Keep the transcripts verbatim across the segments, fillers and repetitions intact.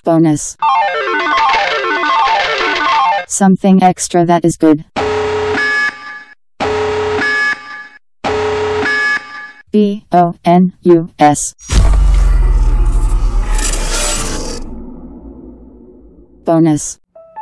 Bonus. Something extra that is good. B O N U S. Bonus.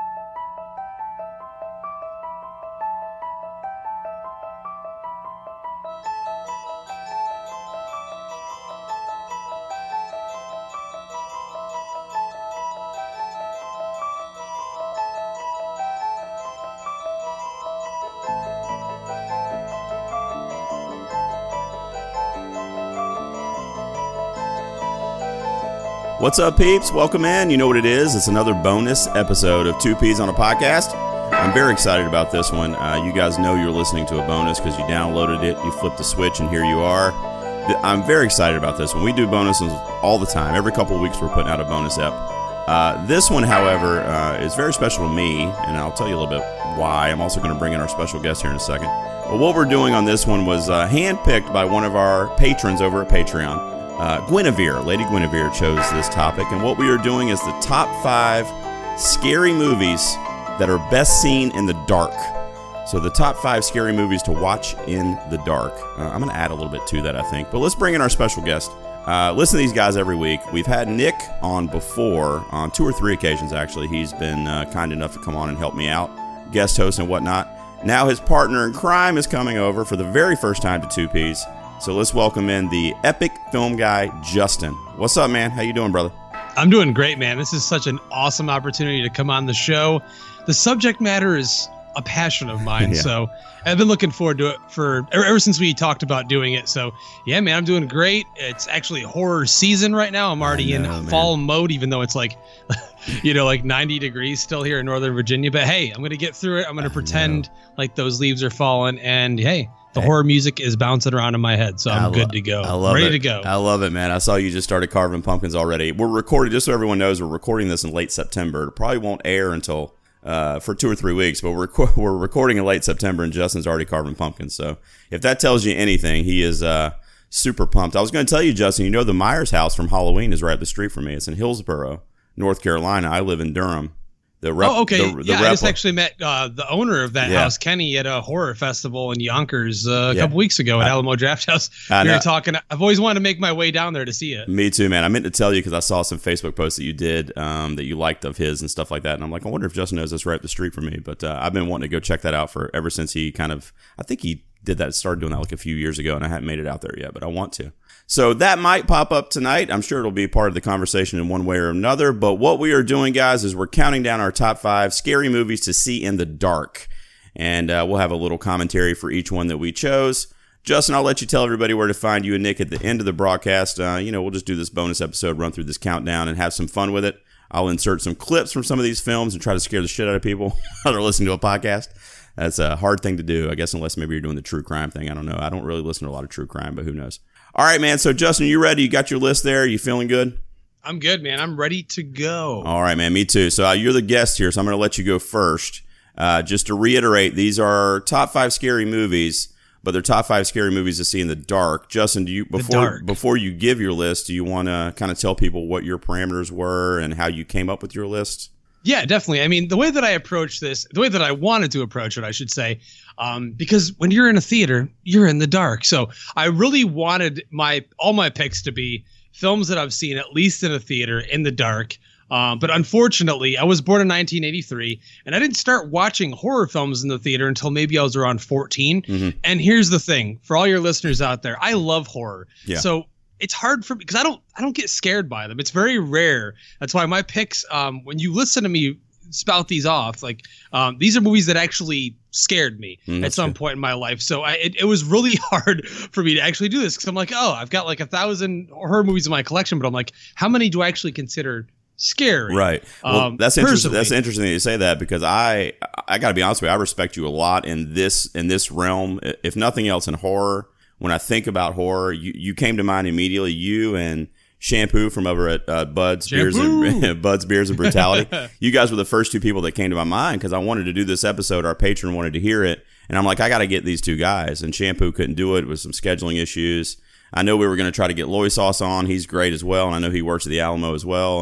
What's up, peeps? Welcome in. You know what it is. It's another bonus episode of Two Peas on a Podcast. I'm very excited about this one. Uh, you guys know you're listening to a bonus because you downloaded it, you flipped the switch, and here you are. I'm very excited about this one. We do bonuses all the time. Every couple of weeks we're putting out a bonus ep. Uh, this one, however, uh, is very special to me, and I'll tell you a little bit why. I'm also going to bring in our special guest here in a second. But what we're doing on this one was uh, handpicked by one of our patrons over at Patreon. Uh, Guinevere, Lady Guinevere chose this topic, and what we are doing is the top five scary movies that are best seen in the dark. So the top five scary movies to watch in the dark. Uh, I'm going to add a little bit to that, I think. But let's bring in our special guest. Uh, listen to these guys every week. We've had Nick on before, on two or three occasions, actually. He's been uh, kind enough to come on and help me out, guest host and whatnot. Now his partner in crime is coming over for the very first time to Two Peas. So let's welcome in the epic film guy, Justin. What's up, man? How you doing, brother? I'm doing great, man. This is such an awesome opportunity to come on the show. The subject matter is a passion of mine, yeah. So I've been looking forward to it for ever, ever since we talked about doing it. So yeah, man, I'm doing great. It's actually horror season right now. I'm already know, in man. fall mode, even though it's like, you know, like ninety degrees still here in Northern Virginia. But hey, I'm gonna get through it. I'm gonna I pretend know. like those leaves are falling, and hey. The hey. horror music is bouncing around in my head, so I'm lo- good to go. I love Ready it. to go. I love it, man. I saw you just started carving pumpkins already. We're recording, just so everyone knows, we're recording this in late September. It probably won't air until uh, for two or three weeks, but we're rec- we're recording in late September, and Justin's already carving pumpkins. So if that tells you anything, he is uh, super pumped. I was going to tell you, Justin, you know the Myers house from Halloween is right up the street from me. It's in Hillsborough, North Carolina. I live in Durham. The rep- oh, okay. The, the yeah, repli- I just actually met uh, the owner of that yeah. house, Kenny, at a horror festival in Yonkers uh, a yeah. couple weeks ago at I, Alamo Draft House. I we know. were talking. I've always wanted to make my way down there to see it. Me too, man. I meant to tell you because I saw some Facebook posts that you did um, that you liked of his and stuff like that. And I'm like, I wonder if Justin knows this right up the street from me. But uh, I've been wanting to go check that out for ever since he kind of, I think he did that, started doing that like a few years ago, and I haven't made it out there yet, but I want to. So that might pop up tonight. I'm sure it'll be part of the conversation in one way or another. But what we are doing, guys, is we're counting down our top five scary movies to see in the dark. And uh, we'll have a little commentary for each one that we chose. Justin, I'll let you tell everybody where to find you and Nick at the end of the broadcast. Uh, you know, we'll just do this bonus episode, run through this countdown, and have some fun with it. I'll insert some clips from some of these films and try to scare the shit out of people while they're listening to a podcast. That's a hard thing to do, I guess, unless maybe you're doing the true crime thing. I don't know. I don't really listen to a lot of true crime, but who knows? All right, man. So, Justin, you ready? You got your list there? You feeling good? I'm good, man. I'm ready to go. All right, man. Me too. So, uh, you're the guest here, so I'm going to let you go first. Uh, just to reiterate, these are top five scary movies, but they're top five scary movies to see in the dark. Justin, do you before before you give your list, do you want to kind of tell people what your parameters were and how you came up with your list? Yeah, definitely. I mean, the way that I approach this, the way that I wanted to approach it, I should say, um, because when you're in a theater, you're in the dark. So I really wanted my all my picks to be films that I've seen at least in a theater in the dark. Um, but unfortunately, I was born in nineteen eighty-three, and I didn't start watching horror films in the theater until maybe I was around fourteen. Mm-hmm. And here's the thing, for all your listeners out there, I love horror. Yeah. So it's hard for me because I don't I don't get scared by them. It's very rare. That's why my picks, um, when you listen to me spout these off, like um, these are movies that actually scared me mm, at some good. point in my life. So I, it, it was really hard for me to actually do this because I'm like, oh, I've got like a thousand horror movies in my collection, but I'm like, how many do I actually consider scary? Right. Well, um, that's interesting. That's interesting that you say that because I I got to be honest with you, I respect you a lot in this in this realm. If nothing else, in horror. When I think about horror, you, you came to mind immediately. You and Shampoo from over at uh, Bud's Beers and Bud's Beers and Brutality. You guys were the first two people that came to my mind because I wanted to do this episode. Our patron wanted to hear it, and I'm like, I got to get these two guys. And Shampoo couldn't do it with some scheduling issues. I know we were going to try to get Loy Sauce on. He's great as well, and I know he works at the Alamo as well. And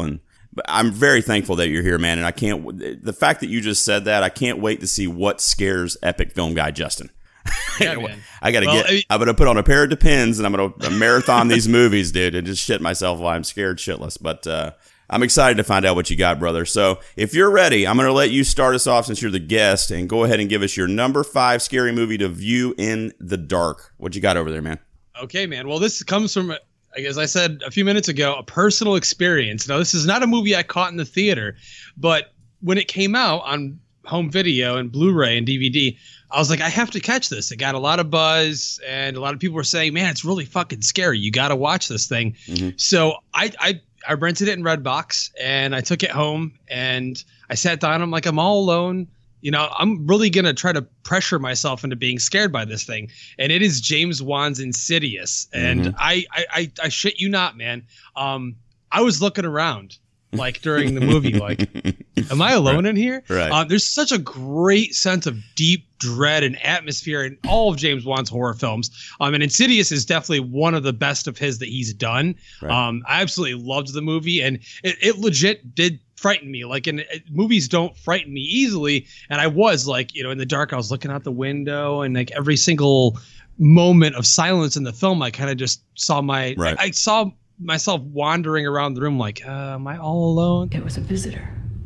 But I'm very thankful that you're here, man. And I can't, the fact that you just said that, I can't wait to see what scares Epic Film Guy Justin. Yeah, man. I gotta Well, get. I mean- I'm gonna put on a pair of Depends and I'm gonna marathon these movies, dude, and just shit myself while I'm scared shitless. But uh, I'm excited to find out what you got, brother. So if you're ready, I'm gonna let you start us off since you're the guest, and go ahead and give us your number five scary movie to view in the dark. What you got over there, man? Okay, man. Well, this comes from, as I said a few minutes ago, a personal experience. Now, this is not a movie I caught in the theater, but when it came out on home video and Blu-ray and D V D, I was like, I have to catch this. It got a lot of buzz, and a lot of people were saying, man, it's really fucking scary. You got to watch this thing. Mm-hmm. So I, I I rented it in Redbox, and I took it home, and I sat down. I'm like, I'm all alone. You know, I'm really going to try to pressure myself into being scared by this thing. And it is James Wan's Insidious. And mm-hmm. I, I, I, I shit you not, man. Um, I was looking around. Like during the movie, like, am I alone right. in here? Right. Um, there's such a great sense of deep dread and atmosphere in all of James Wan's horror films. Um, and Insidious is definitely one of the best of his that he's done. Right. Um, I absolutely loved the movie, and it, it legit did frighten me. Like, in it, movies don't frighten me easily, and I was like, you know, in the dark, I was looking out the window, and like every single moment of silence in the film, I kind of just saw my, right. I, I saw. myself wandering around the room like, uh, am I all alone? It was a visitor.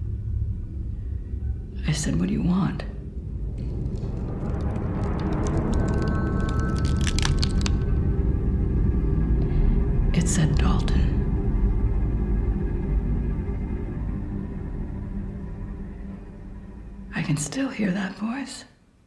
I said, what do you want? It said Dalton. I can still hear that voice.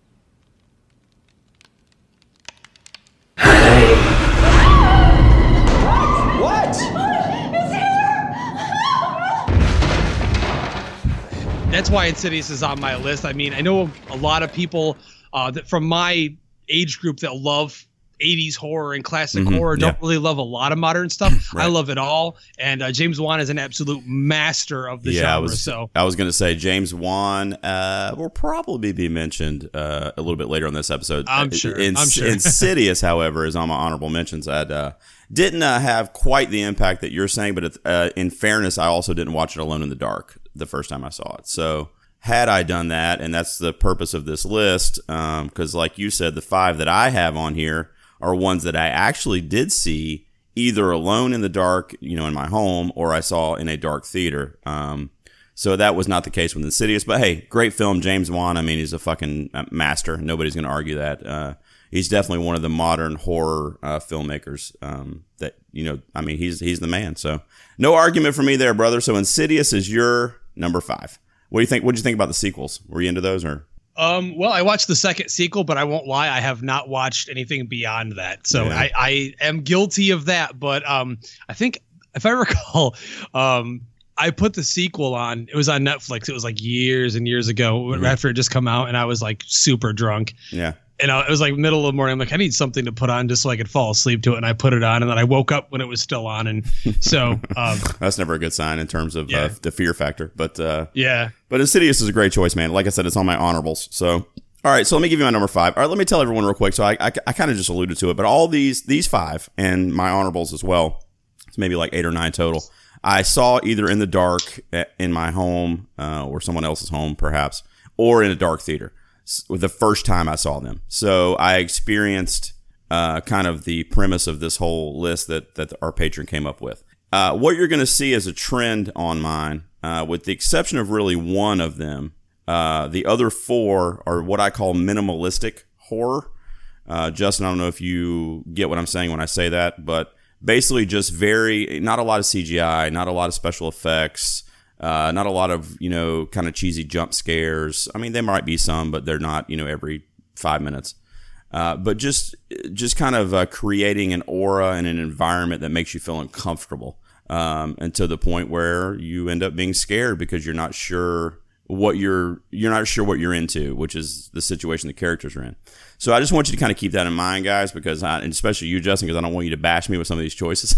That's why Insidious is on my list. I mean, I know a lot of people uh, that from my age group that love eighties horror and classic mm-hmm, horror don't yeah. really love a lot of modern stuff. Right. I love it all, and uh, James Wan is an absolute master of the yeah, genre. I was, so I was going to say James Wan uh, will probably be mentioned uh, a little bit later on this episode. I'm sure. In, I'm sure. Insidious, however, is on my honorable mentions. I uh, didn't uh, have quite the impact that you're saying, but it, uh, in fairness, I also didn't watch it alone in the dark the first time I saw it. So had I done that, and that's the purpose of this list, because um, like you said, the five that I have on here are ones that I actually did see either alone in the dark, you know, in my home, or I saw in a dark theater. Um, so that was not the case with Insidious. But hey, great film, James Wan. I mean, he's a fucking master. Nobody's going to argue that. Uh, he's definitely one of the modern horror uh, filmmakers. Um, that you know, I mean, he's he's the man. So no argument for me there, brother. So Insidious is your number five. What do you think? What did you think about the sequels? Were you into those or? Um, well, I watched the second sequel, but I won't lie, I have not watched anything beyond that. So yeah. I, I am guilty of that. But um, I think if I recall, um, I put the sequel on. It was on Netflix. It was like years and years ago mm-hmm. after it just come out, and I was like super drunk. Yeah. And I, it was like middle of the morning. I'm like, I need something to put on just so I could fall asleep to it. And I put it on, and then I woke up when it was still on. And so um, that's never a good sign in terms of yeah. uh, the fear factor. But uh, yeah, but Insidious is a great choice, man. Like I said, it's on my honorables. So all right, so let me give you my number five. All right, let me tell everyone real quick. So I I, I kind of just alluded to it, but all these these five and my honorables as well. It's maybe like eight or nine total. I saw either in the dark in my home uh, or someone else's home, perhaps, or in a dark theater. The first time I saw them. So I experienced uh, kind of the premise of this whole list that, that our patron came up with. Uh, what you're going to see as a trend on mine, uh, with the exception of really one of them, uh, the other four are what I call minimalistic horror. Uh, Justin, I don't know if you get what I'm saying when I say that, but basically just very, not a lot of C G I, not a lot of special effects, Uh, not a lot of, you know, kind of cheesy jump scares. I mean, there might be some, but they're not, you know, every five minutes. Uh, but just just kind of uh, creating an aura and an environment that makes you feel uncomfortable, um, and to the point where you end up being scared because you're not sure what you're you're not sure what you're into, which is the situation the characters are in. So I just want you to kind of keep that in mind, guys, because I, and especially you, Justin, because I don't want you to bash me with some of these choices.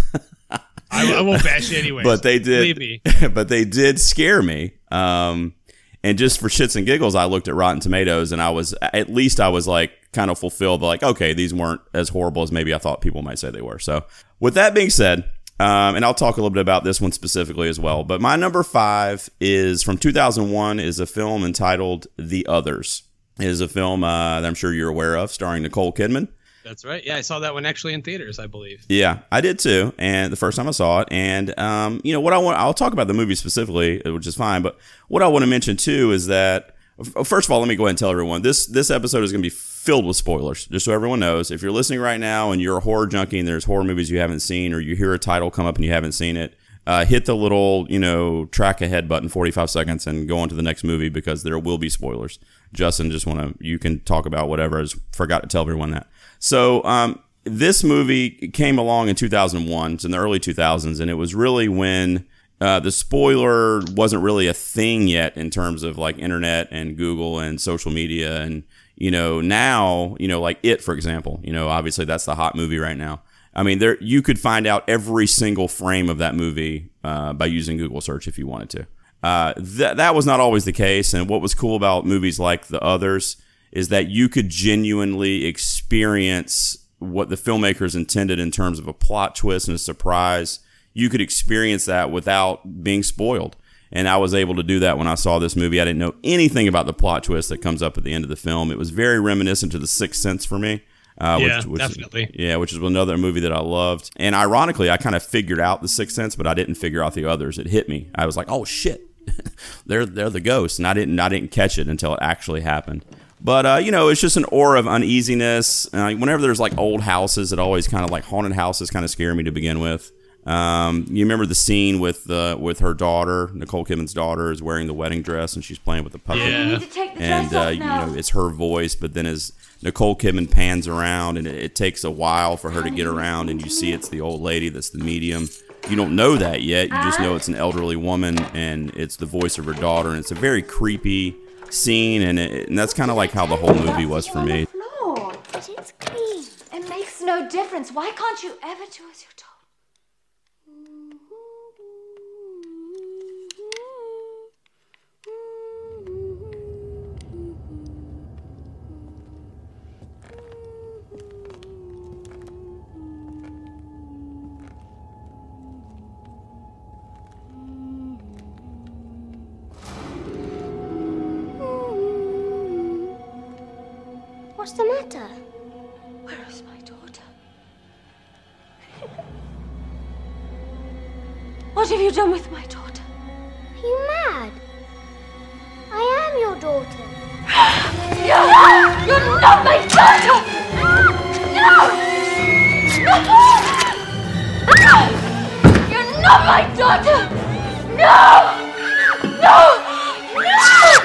I, I won't bash you anyway. But they did. Believe me. But they did scare me. Um, and just for shits and giggles, I looked at Rotten Tomatoes, and I was at least I was like kind of fulfilled. Like, okay, these weren't as horrible as maybe I thought people might say they were. So with that being said, Um, and I'll talk a little bit about this one specifically as well. But my number five is from two thousand one, is a film entitled The Others. It is a film uh, that I'm sure you're aware of, starring Nicole Kidman. That's right. Yeah, I saw that one actually in theaters, I believe. Yeah, I did too. And the first time I saw it, and um, you know what I want, I'll talk about the movie specifically, which is fine. But what I want to mention too is that, first of all, let me go ahead and tell everyone this this episode is going to be filled with spoilers, just so everyone knows. If you're listening right now and you're a horror junkie and there's horror movies you haven't seen, or you hear a title come up and you haven't seen it, uh, hit the little, you know, track ahead button, forty-five seconds, and go on to the next movie, because there will be spoilers. Justin, just want to, you can talk about whatever. I just forgot to tell everyone that. So um, this movie came along in two thousand one, it's in the early two thousands, and it was really when Uh, the spoiler wasn't really a thing yet in terms of like internet and Google and social media. And, you know, now, you know, like It, for example, you know, obviously that's the hot movie right now. I mean, there you could find out every single frame of that movie uh, by using Google search if you wanted to. Uh, that that was not always the case. And what was cool about movies like The Others is that you could genuinely experience what the filmmakers intended in terms of a plot twist and a surprise. You could experience that without being spoiled. And I was able to do that when I saw this movie. I didn't know anything about the plot twist that comes up at the end of the film. It was very reminiscent to The Sixth Sense for me. Uh, yeah, which, which, definitely. Yeah, which is another movie that I loved. And ironically, I kind of figured out The Sixth Sense, but I didn't figure out The Others. It hit me. I was like, oh, shit. they're they're the ghosts. And I didn't, I didn't catch it until it actually happened. But, uh, you know, it's just an aura of uneasiness. Uh, whenever there's like old houses, it always kind of like haunted houses kind of scare me to begin with. Um, you remember the scene with uh, with her daughter, Nicole Kidman's daughter, is wearing the wedding dress and she's playing with the puppet. Yeah. You need to take the And dress uh, off you now. know, it's her voice, but then as Nicole Kidman pans around, and it, it takes a while for her to get around, and you see it's the old lady that's the medium. You don't know that yet. You just know it's an elderly woman, and it's the voice of her daughter, and it's a very creepy scene, and, it, and that's kind of like how the whole movie was for me. Floor, but it's clean. It makes no difference. Why can't you ever do as you're told? What's the matter? Where is my daughter? What have you done with my daughter? Are you mad? I am your daughter. No! You're not my daughter! No! No! You're not my daughter! No! No! No!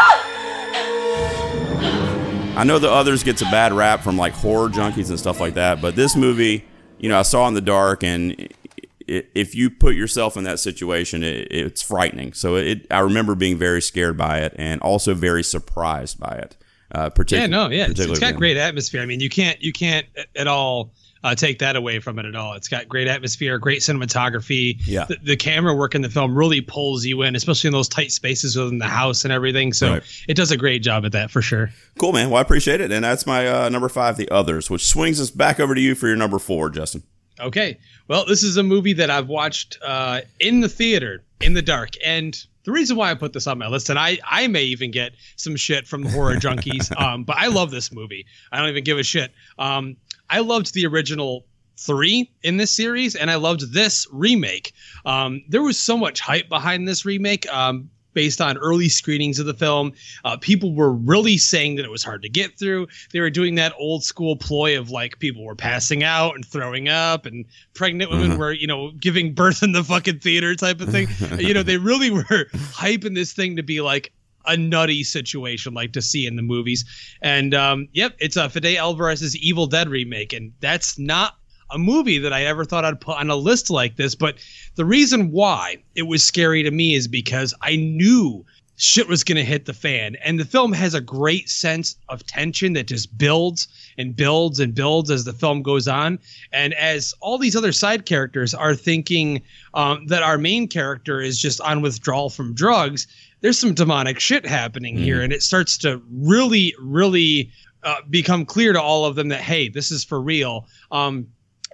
I know The Others gets a bad rap from like horror junkies and stuff like that, but this movie, you know, I saw in the dark, and it, if you put yourself in that situation, it, it's frightening. So it, I remember being very scared by it, and also very surprised by it. Uh, partic- Yeah, no, yeah, it's, it's particularly- got great atmosphere. I mean, you can't you can't at all uh, take that away from it at all. It's got great atmosphere, great cinematography. Yeah. The, the camera work in the film really pulls you in, especially in those tight spaces within the house and everything. So Right. it does a great job at that for sure. Cool, man. Well, I appreciate it. And that's my uh, number five, The Others, which swings us back over to you for your number four, Justin. Okay. Well, this is a movie that I've watched uh, in the theater in the dark. And the reason why I put this on my list, and I, I may even get some shit from the horror junkies, um, but I love this movie. I don't even give a shit. Um, I loved the original three in this series, and I loved this remake. Um, there was so much hype behind this remake. Um, based on early screenings of the film. Uh, people were really saying that it was hard to get through. They were doing that old school ploy of like people were passing out and throwing up, and pregnant women Mm-hmm. were, you know, giving birth in the fucking theater type of thing. You know, they really were hyping this thing to be like a nutty situation like to see in the movies. And um, yep, it's a uh, Fede Alvarez's Evil Dead remake. And that's not a movie that I ever thought I'd put on a list like this. But the reason why it was scary to me is because I knew shit was going to hit the fan. And the film has a great sense of tension that just builds and builds and builds as the film goes on. And as all these other side characters are thinking um, that our main character is just on withdrawal from drugs, there's some demonic shit happening mm. here. And it starts to really, really uh, become clear to all of them that, hey, this is for real. Um,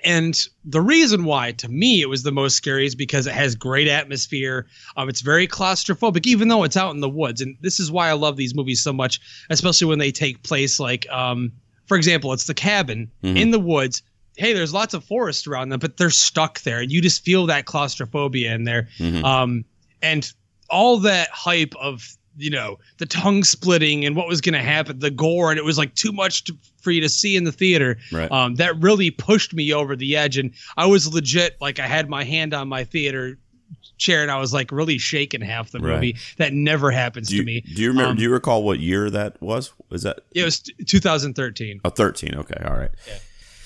And the reason why, to me, it was the most scary is because it has great atmosphere. Um, it's very claustrophobic, even though it's out in the woods. And this is why I love these movies so much, especially when they take place like, um, for example, it's the cabin mm-hmm. in the woods. Hey, there's lots of forest around them, but they're stuck there. And you just feel that claustrophobia in there. Mm-hmm. Um, and all that hype of, you know, the tongue splitting and what was going to happen, the gore, and it was like too much to, for you to see in the theater. Right. Um, that really pushed me over the edge. And I was legit, like I had my hand on my theater chair and I was like really shaking half the movie. Right. That never happens do you, to me. Do you remember, um, do you recall what year that was? Was that? It was t- two thousand thirteen. Oh, thirteen. Okay. All right. Yeah.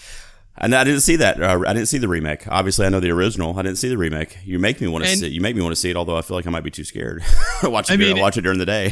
And I didn't see that. Uh, I didn't see the remake. Obviously, I know the original. I didn't see the remake. You make me want to see it. You make me want to see it, although I feel like I might be too scared. watch it. I mean, watch it during the day.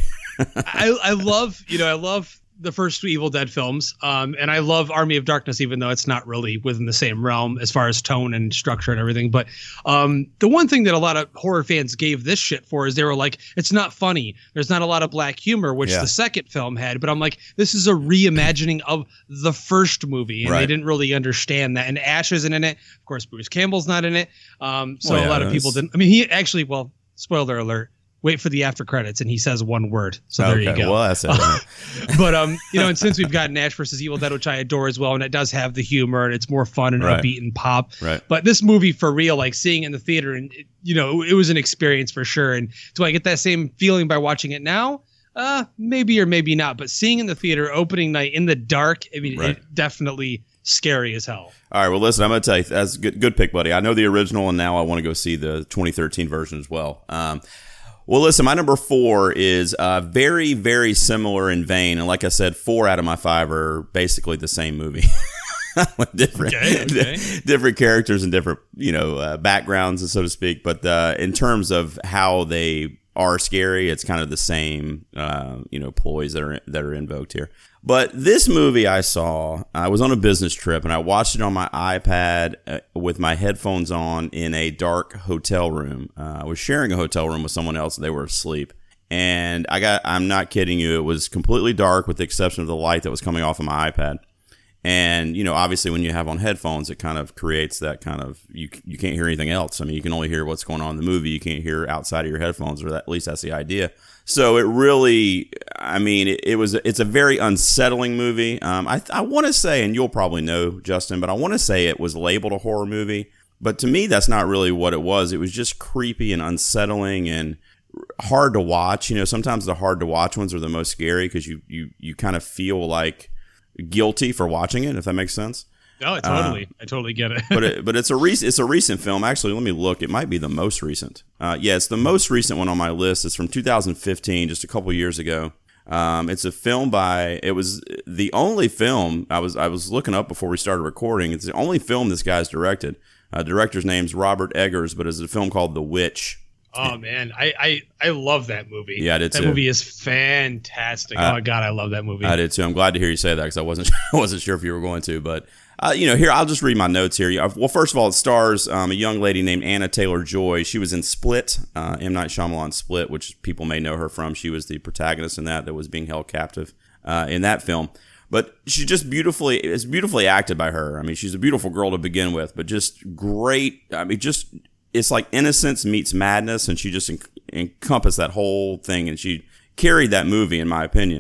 I, I love, you know, I love the first two Evil Dead films, um, and I love Army of Darkness, even though it's not really within the same realm as far as tone and structure and everything. But um, the one thing that a lot of horror fans gave this shit for is they were like, it's not funny. There's not a lot of black humor, which yeah. the second film had. But I'm like, this is a reimagining of the first movie, and right. they didn't really understand that. And Ash isn't in it. Of course, Bruce Campbell's not in it. Um, so well, yeah, a lot of people didn't. I mean, he actually, well, spoiler alert. Wait for the after credits, and he says one word. So there okay, you go. Well, that's it. But um, you know, and since we've gotten Ash versus Evil Dead, which I adore as well, and it does have the humor and it's more fun and right. upbeat and pop. Right. But this movie, for real, like seeing it in the theater, and it, you know, it was an experience for sure. And do I get that same feeling by watching it now? Uh, maybe or maybe not. But seeing in the theater opening night in the dark, I mean, right. it definitely scary as hell. All right, well, listen, I'm going to tell you, that's a good, good pick, buddy. I know the original, and now I want to go see the twenty thirteen version as well. Um, Well, listen, my number four is uh, very, very similar in vein. And like I said, four out of my five are basically the same movie. With different, okay, okay. different characters and different, you know, uh, backgrounds, so to speak. But uh, in terms of how they are scary, it's kind of the same, uh, you know, ploys that are that are invoked here. But this movie I saw, I was on a business trip and I watched it on my iPad uh, with my headphones on in a dark hotel room. Uh, I was sharing a hotel room with someone else and they were asleep. And I got, I'm not kidding you, it was completely dark with the exception of the light that was coming off of my iPad. And, you know, obviously when you have on headphones, it kind of creates that kind of, you you can't hear anything else. I mean, you can only hear what's going on in the movie. You can't hear outside of your headphones, or that, at least that's the idea. So it really, I mean, it, it was, it's a very unsettling movie. Um, I, I want to say, and you'll probably know, Justin, but I want to say it was labeled a horror movie. But to me, that's not really what it was. It was just creepy and unsettling and hard to watch. You know, sometimes the hard to watch ones are the most scary because you, you, you kind of feel like guilty for watching it, if that makes sense. No, totally. Uh, I totally get it. but it, but it's a recent it's a recent film. Actually, let me look. It might be the most recent. Uh, yeah, it's the most recent one on my list. It's from two thousand fifteen, just a couple years ago. Um, it's a film by. It was the only film I was I was looking up before we started recording. It's the only film this guy's directed. Uh, director's name's Robert Eggers, but it's a film called The Witch. Oh man, I, I, I love that movie. Yeah, I did that too. That movie is fantastic. Uh, oh my god, I love that movie. I did too. I'm glad to hear you say that because I wasn't I wasn't sure if you were going to, but uh, you know, here I'll just read my notes here. Well, first of all, it stars um, a young lady named Anna Taylor-Joy. She was in Split, uh, M. Night Shyamalan's Split, which people may know her from. She was the protagonist in that that was being held captive uh, in that film. But she just beautifully, it's beautifully acted by her. I mean, she's a beautiful girl to begin with, but just great. I mean, just. It's like innocence meets madness, and she just en- encompassed that whole thing, and she carried that movie, in my opinion.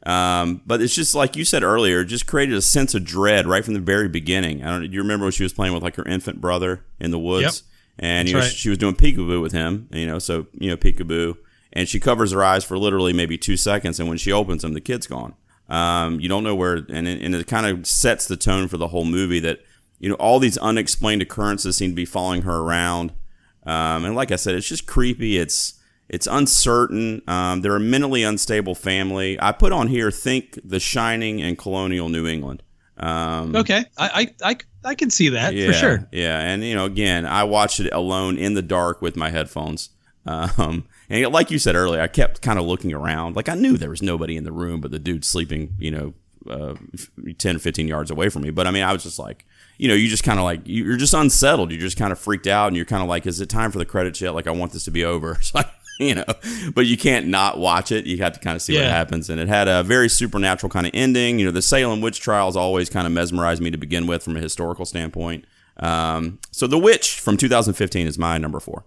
Um, but it's just like you said earlier, it just created a sense of dread right from the very beginning. I don't. Do you remember when she was playing with like her infant brother in the woods, yep. and That's you know, right. she was doing peekaboo with him, you know, so you know peekaboo, and she covers her eyes for literally maybe two seconds, and when she opens them, the kid's gone. Um, you don't know where, and it, and it kind of sets the tone for the whole movie that. You know, all these unexplained occurrences seem to be following her around. Um, and like I said, it's just creepy. It's it's uncertain. Um, they're a mentally unstable family. I put on here, think The Shining and colonial New England. Um, okay. I, I, I, I can see that yeah, for sure. Yeah. And, you know, again, I watched it alone in the dark with my headphones. Um, and like you said earlier, I kept kind of looking around. Like I knew there was nobody in the room but the dude sleeping, you know, uh, ten, fifteen yards away from me. But I mean, I was just like, you know, you just kind of like, you're just unsettled. You're just kind of freaked out and you're kind of like, is it time for the credits yet? Like, I want this to be over. It's like, you know, but you can't not watch it. You have to kind of see yeah. what happens. And it had a very supernatural kind of ending. You know, the Salem witch trials always kind of mesmerized me to begin with from a historical standpoint. Um, so The Witch from two thousand fifteen is my number four.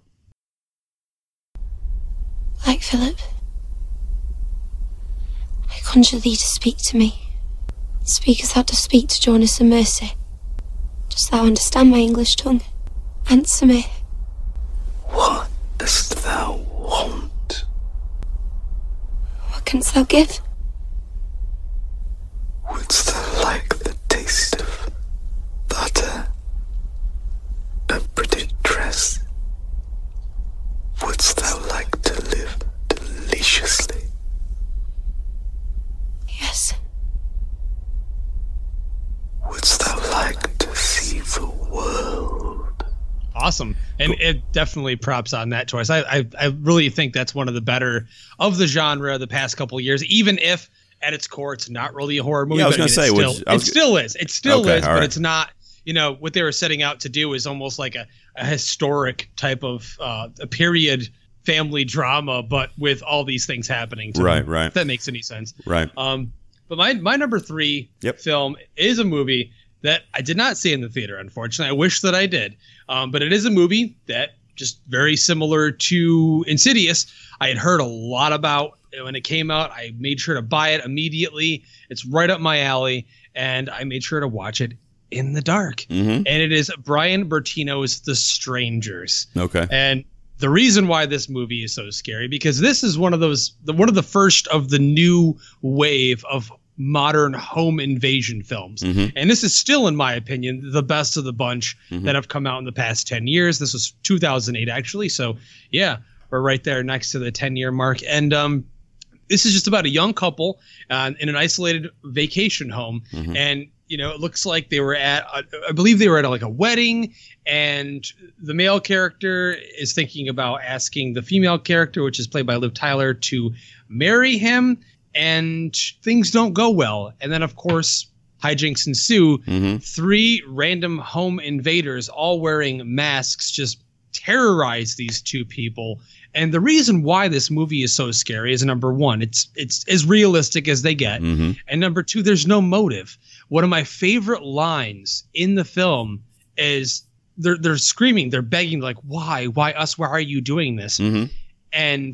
Like Philip, I conjure thee to speak to me. Speak as thou dost speak to Jonas and Mercy. Dost thou understand my English tongue? Answer me. What dost thou want? What canst thou give? Wouldst thou like the taste of butter? A pretty dress? Wouldst thou like to live deliciously? Yes. Wouldst thou like to see the world? Awesome. And it definitely props on that choice. I, I I really think that's one of the better of the genre the past couple of years, even if at its core it's not really a horror movie. Yeah, I was going to say, still, which, I was, it still is. It still okay, is, but right. it's not, you know, what they were setting out to do is almost like a, a historic type of uh, a period family drama, but with all these things happening to Right, them, right. if that makes any sense. Right. Um, but my, my number three Yep. film is a movie that I did not see in the theater, unfortunately. I wish that I did. Um, but it is a movie that just very similar to Insidious. I had heard a lot about when it came out. I made sure to buy it immediately. It's right up my alley. And I made sure to watch it in the dark. Mm-hmm. And it is Brian Bertino's The Strangers. Okay. And the reason why this movie is so scary, because this is one of those, the, one of the first of the new wave of modern home invasion films. Mm-hmm. And this is still, in my opinion, the best of the bunch Mm-hmm. that have come out in the past ten years. This was two thousand eight, actually. So yeah, we're right there next to the ten year mark. And um, this is just about a young couple uh, in an isolated vacation home. Mm-hmm. And, you know, it looks like they were at, uh, I believe they were at a, like a wedding, and the male character is thinking about asking the female character, which is played by Liv Tyler, to marry him, and things don't go well. And then, of course, hijinks ensue. Mm-hmm. Three random home invaders, all wearing masks, just terrorize these two people. And the reason why this movie is so scary is, number one, it's it's as realistic as they get. Mm-hmm. And number two, there's no motive. One of my favorite lines in the film is they're they're screaming, they're begging, like, why? Why us? Why are you doing this? Mm-hmm. And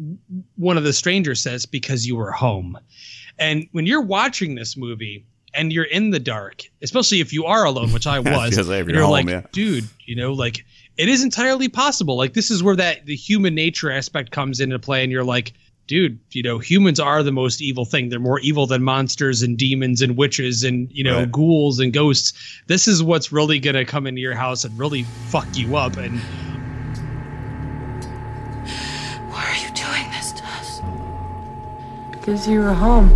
one of the strangers says, because you were home. And when you're watching this movie and you're in the dark, especially if you are alone, which I was, Because if and you're you're home, like, yeah. dude, you know, like, it is entirely possible. Like, this is where that the human nature aspect comes into play. And you're like, dude, you know, humans are the most evil thing. They're more evil than monsters and demons and witches and, you know, Right. ghouls and ghosts. This is what's really going to come into your house and really fuck you up. And Why are you doing this to us? Because you were home.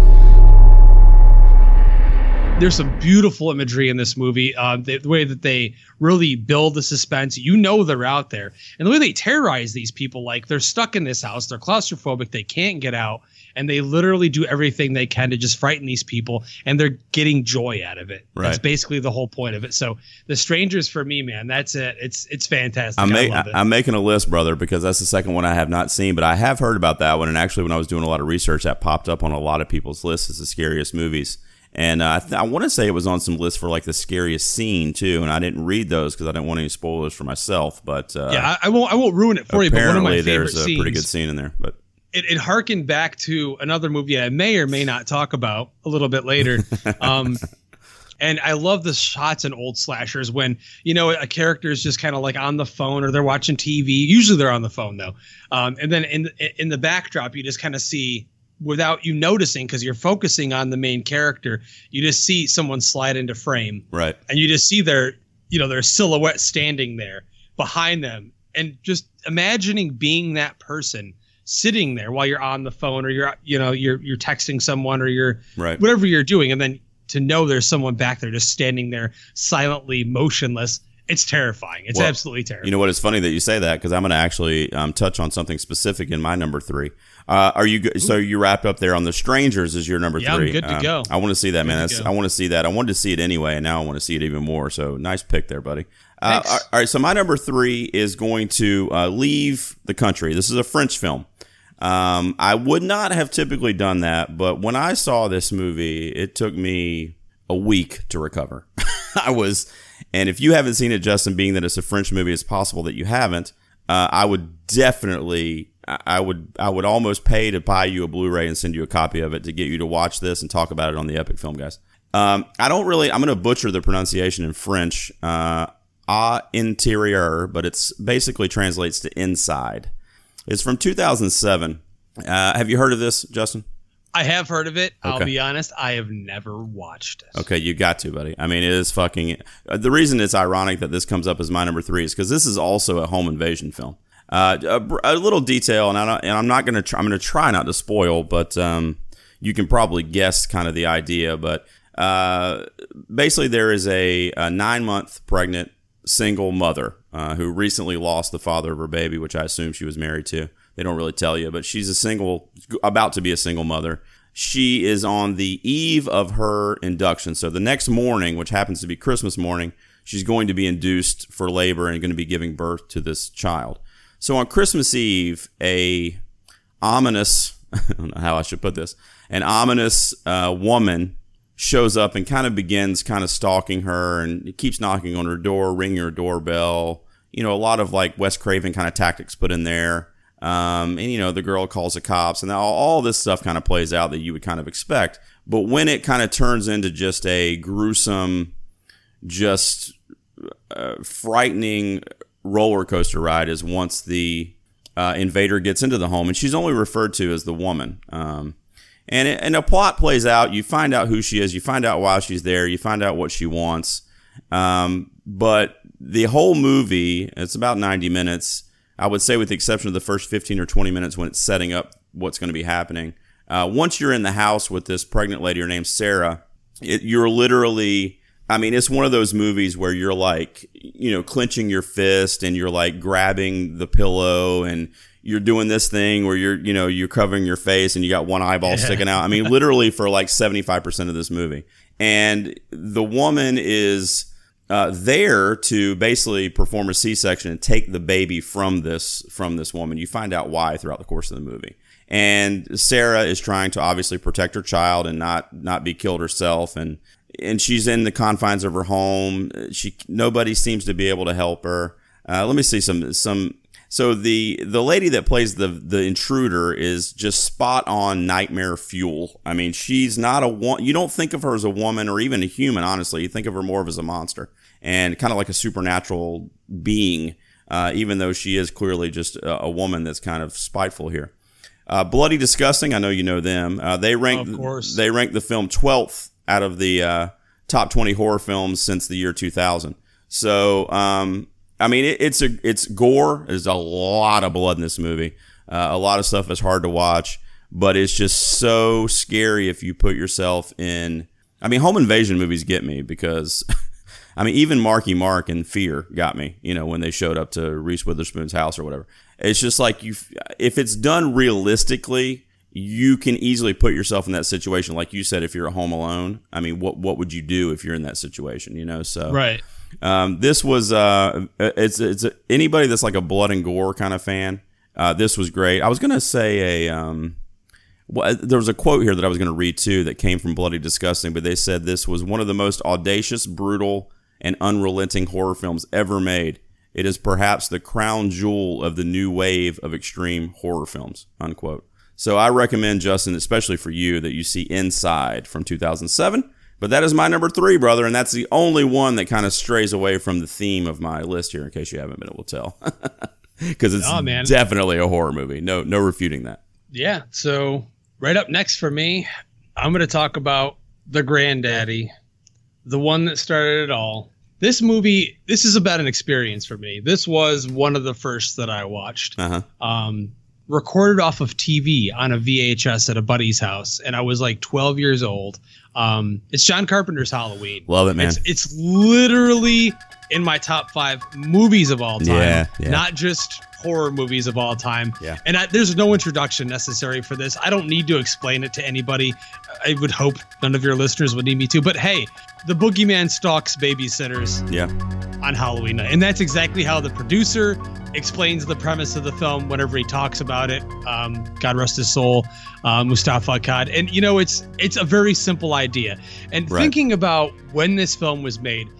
there's some beautiful imagery in this movie. Uh, the, the way that they really build the suspense, you know, they're out there, and the way they terrorize these people, like they're stuck in this house, they're claustrophobic, they can't get out, and they literally do everything they can to just frighten these people, and they're getting joy out of it. Right. That's basically the whole point of it. So The Strangers, for me, man, that's it. It's it's fantastic. I'm, I ma- love it. I'm making a list, brother, because that's the second one I have not seen, but I have heard about that one. And actually, when I was doing a lot of research, that popped up on a lot of people's lists as the scariest movies. And uh, I, th- I want to say it was on some lists for like the scariest scene too. And I didn't read those because I didn't want any spoilers for myself. But uh, yeah, I, I won't I won't ruin it for you. But one of my apparently favorite there's a scenes, pretty good scene in there. But it, it harkened back to another movie I may or may not talk about a little bit later. Um, and I love the shots in old slashers when, you know, a character is just kind of like on the phone or they're watching T V. Usually they're on the phone, though. Um, and then in, in the backdrop, you just kind of see, without you noticing, because you're focusing on the main character, you just see someone slide into frame. right. And you just see their, you know, their silhouette standing there behind them. And just imagining being that person sitting there while you're on the phone or you're, you know, you're, you're texting someone or you're Right. whatever you're doing. And then to know there's someone back there just standing there silently motionless. It's terrifying. It's Well, absolutely terrifying. You know what? It's funny that you say that because I'm going to actually um, touch on something specific in my number three. Uh, are you go- so you wrapped up there on The Strangers as your number Yeah, I'm three? good to Um, go. I want to see that, Good man. to That's, go. I want to see that. I wanted to see it anyway, and now I want to see it even more. So nice pick there, buddy. Uh, Thanks. all right, so my number three is going to uh, leave the country. This is a French film. Um, I would not have typically done that, but when I saw this movie, it took me a week to recover. I was And if you haven't seen it, Justin, being that it's a French movie, it's possible that you haven't. Uh, I would definitely, I would, I would almost pay to buy you a Blu-ray and send you a copy of it to get you to watch this and talk about it on the Epic Film Guys. Um, I don't really, I'm going to butcher the pronunciation in French, uh, à intérieur, but it's basically translates to inside. It's from two thousand seven. Uh, have you heard of this, Justin? I have heard of it. Okay. I'll be honest, I have never watched it. Okay, you got to, buddy. I mean, it is fucking... Uh, the reason it's ironic that this comes up as my number three is because this is also a home invasion film. Uh, a, a little detail, and, I don't, and I'm not going to... I'm going to try not to spoil, but um, you can probably guess kind of the idea. But uh, basically, there is a, a nine-month pregnant single mother uh, who recently lost the father of her baby, which I assume she was married to. They don't really tell you, but she's a single, about to be a single mother. She is on the eve of her induction. So the next morning, which happens to be Christmas morning, she's going to be induced for labor and going to be giving birth to this child. So on Christmas Eve, a ominous, I don't know how I should put this, an ominous uh, woman shows up and kind of begins kind of stalking her and keeps knocking on her door, ringing her doorbell. You know, a lot of like Wes Craven kind of tactics put in there. Um, and, you know, the girl calls the cops, and all, all this stuff kind of plays out that you would kind of expect. But when it kind of turns into just a gruesome, just uh, frightening roller coaster ride is once the uh, invader gets into the home, and she's only referred to as the woman. Um, and, it, and a plot plays out. You find out who she is. You find out why she's there. You find out what she wants. Um, but the whole movie, it's about ninety minutes. I would say with the exception of the first fifteen or twenty minutes when it's setting up what's going to be happening. Uh, once you're in the house with this pregnant lady, her name's Sarah, it, you're literally, I mean, it's one of those movies where you're like, you know, clenching your fist and you're like grabbing the pillow and you're doing this thing where you're, you know, you're covering your face and you got one eyeball yeah. sticking out. I mean, literally for like seventy-five percent of this movie. And the woman is... Uh, there to basically perform a C-section and take the baby from this from this woman. You find out why throughout the course of the movie. And Sarah is trying to obviously protect her child and not not be killed herself. And and she's in the confines of her home. She nobody seems to be able to help her. Uh, let me see some some. So the the lady that plays the the intruder is just spot on nightmare fuel. I mean, she's not a one. You don't think of her as a woman or even a human. Honestly, you think of her more of as a monster and kind of like a supernatural being. Uh, even though she is clearly just a, a woman that's kind of spiteful here. Uh, Bloody Disgusting. I know you know them. Uh, they ranked. Of course. They ranked the film twelfth out of the uh, top twenty horror films since the year two thousand. So. Um, I mean, it, it's a it's gore. There's a lot of blood in this movie. Uh, a lot of stuff is hard to watch, but it's just so scary if you put yourself in. I mean, home invasion movies get me because, I mean, even Marky Mark and Fear got me. You know, when they showed up to Reese Witherspoon's house or whatever. It's just like you, if it's done realistically, you can easily put yourself in that situation. Like you said, if you're at home alone, I mean, what what would you do if you're in that situation? You know, so right. Um, this was uh, it's it's a, anybody that's like a blood and gore kind of fan. Uh, this was great. I was gonna say a um, well, there was a quote here that I was gonna read too that came from Bloody Disgusting, but they said this was one of the most audacious, brutal, and unrelenting horror films ever made. It is perhaps the crown jewel of the new wave of extreme horror films. Unquote. So I recommend, Justin, especially for you, that you see Inside from two thousand seven. But that is my number three, brother, and that's the only one that kind of strays away from the theme of my list here, in case you haven't been able to tell. Because it's oh, man. definitely a horror movie. No, no refuting that. Yeah, so right up next for me, I'm going to talk about The Granddaddy, the one that started it all. This movie, this is about an experience for me. This was one of the first that I watched. Uh-huh. Um, recorded off of T V on a V H S at a buddy's house, and I was like twelve years old. Um, it's John Carpenter's Halloween. Love it, man. It's, it's literally in my top five movies of all time, yeah, yeah. not just horror movies of all time. Yeah. And I, there's no introduction necessary for this. I don't need to explain it to anybody. I would hope none of your listeners would need me to. But hey, the boogeyman stalks babysitters yeah. on Halloween night. And that's exactly how the producer explains the premise of the film whenever he talks about it. Um, God rest his soul, uh, Mustafa Akkad. And, you know, it's it's a very simple idea. And right. thinking about when this film was made,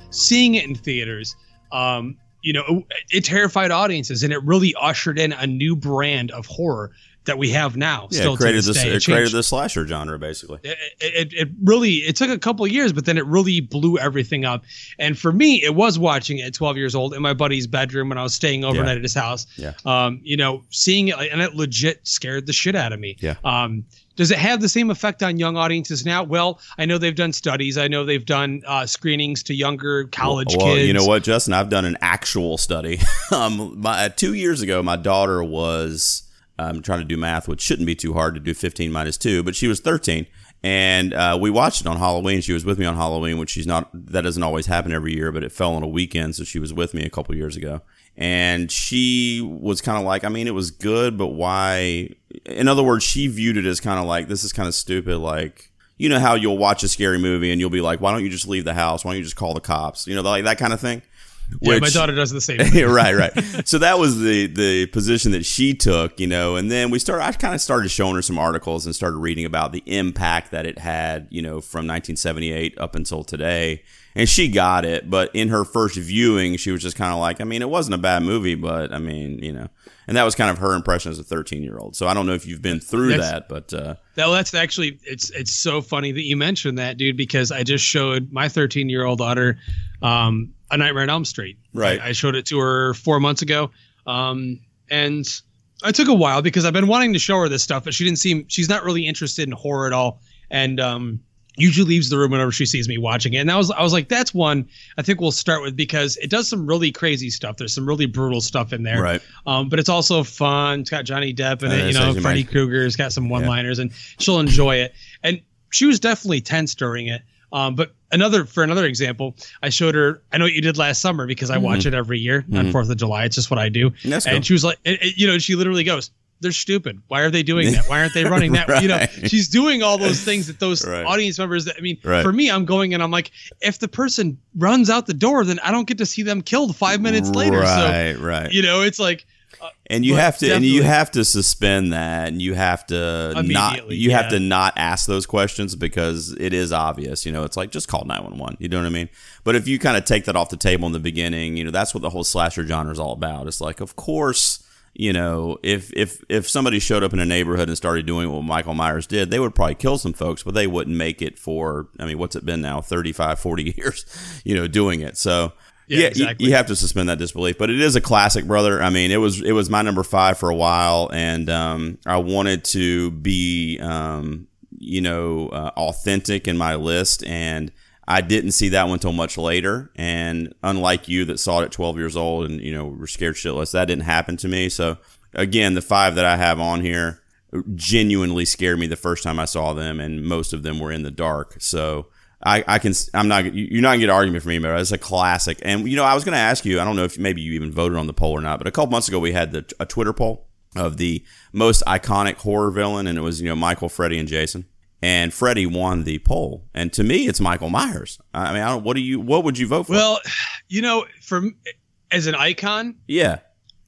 seeing it in theaters, um, you know, it, it terrified audiences, and it really ushered in a new brand of horror that we have now. Yeah, still it created to this this. day. It, It created changed- the slasher genre, basically. It, it, it really, it took a couple of years, but then it really blew everything up. And for me, it was watching it at twelve years old in my buddy's bedroom when I was staying overnight Yeah. at his house. Yeah. Um, you know, seeing it, and it legit scared the shit out of me. Yeah. Um, does it have the same effect on young audiences now? Well, I know they've done studies. I know they've done uh, screenings to younger college well, kids. You know what, Justin? I've done an actual study. um, my, two years ago, my daughter was. I'm trying to do math, which shouldn't be too hard to do fifteen minus two, but she was thirteen. And uh, we watched it on Halloween. She was with me on Halloween, which she's not, that doesn't always happen every year, but it fell on a weekend. So she was with me a couple years ago. And she was kind of like, I mean, it was good, but why? In other words, she viewed it as kind of like, this is kind of stupid. Like, you know how you'll watch a scary movie and you'll be like, why don't you just leave the house? Why don't you just call the cops? You know, like that kind of thing. Yeah, Which, my daughter does the same thing. right, right. So that was the the position that she took, you know, and then we started, I kind of started showing her some articles and started reading about the impact that it had, you know, from nineteen seventy-eight up until today. And she got it, but in her first viewing, she was just kind of like, I mean, it wasn't a bad movie, but I mean, you know, and that was kind of her impression as a thirteen year old. So I don't know if you've been through That's- that, but uh, No, that's actually, it's it's so funny that you mentioned that, dude, because I just showed my thirteen year old daughter um, A Nightmare on Elm Street. Right. I, I showed it to her four months ago. Um, and it took a while because I've been wanting to show her this stuff, but she didn't seem, she's not really interested in horror at all. And um, usually leaves the room whenever she sees me watching it. And I was, I was like, that's one I think we'll start with because it does some really crazy stuff. There's some really brutal stuff in there. Right. Um, but it's also fun. It's got Johnny Depp in Uh, it, you so know, you Freddy might- Krueger's got some one-liners and she'll enjoy it. And she was definitely tense during it. Um, but another, for another example, I showed her, I know what you did last summer because I watch it every year on Mhm. fourth of July. It's just what I do. That's and cool. she was like, it, it- you know, she literally goes, they're stupid. Why are they doing that? Why aren't they running that? You know, Right. she's doing all those things that those Right. audience members that, I mean, Right. for me, I'm going and I'm like, if the person runs out the door, then I don't get to see them killed five minutes later. Right, so, right. you know, it's like, uh, And you but have to, and you definitely- have to suspend that, and you have to not, Immediately, you have yeah. to not ask those questions because it is obvious. You know, it's like just call nine one one. You know what I mean? But if you kind of take that off the table in the beginning, you know, that's what the whole slasher genre is all about. It's like, of course, you know, if if if somebody showed up in a neighborhood and started doing what Michael Myers did, they would probably kill some folks, but they wouldn't make it for, I mean, what's it been now, thirty-five, forty years, you know, doing it. So. Yeah, Yeah, you- exactly. you, have to suspend that disbelief, but it is a classic, brother. I mean, it was it was my number five for a while, and um, I wanted to be, um, you know, uh, authentic in my list, and I didn't see that one until much later. And unlike you, that saw it at twelve years old, and you know, were scared shitless, that didn't happen to me. So again, the five that I have on here genuinely scared me the first time I saw them, and most of them were in the dark. So. I, I can, I'm not, you're not going to get an argument from me, but it's a classic. And, you know, I was going to ask you, I don't know if maybe you even voted on the poll or not, but a couple months ago we had the, a Twitter poll of the most iconic horror villain, and it was, you know, Michael, Freddy, and Jason. And Freddy won the poll. And to me, it's Michael Myers. I mean, I don't, what do you, what would you vote for? well, you know, for as an icon, yeah.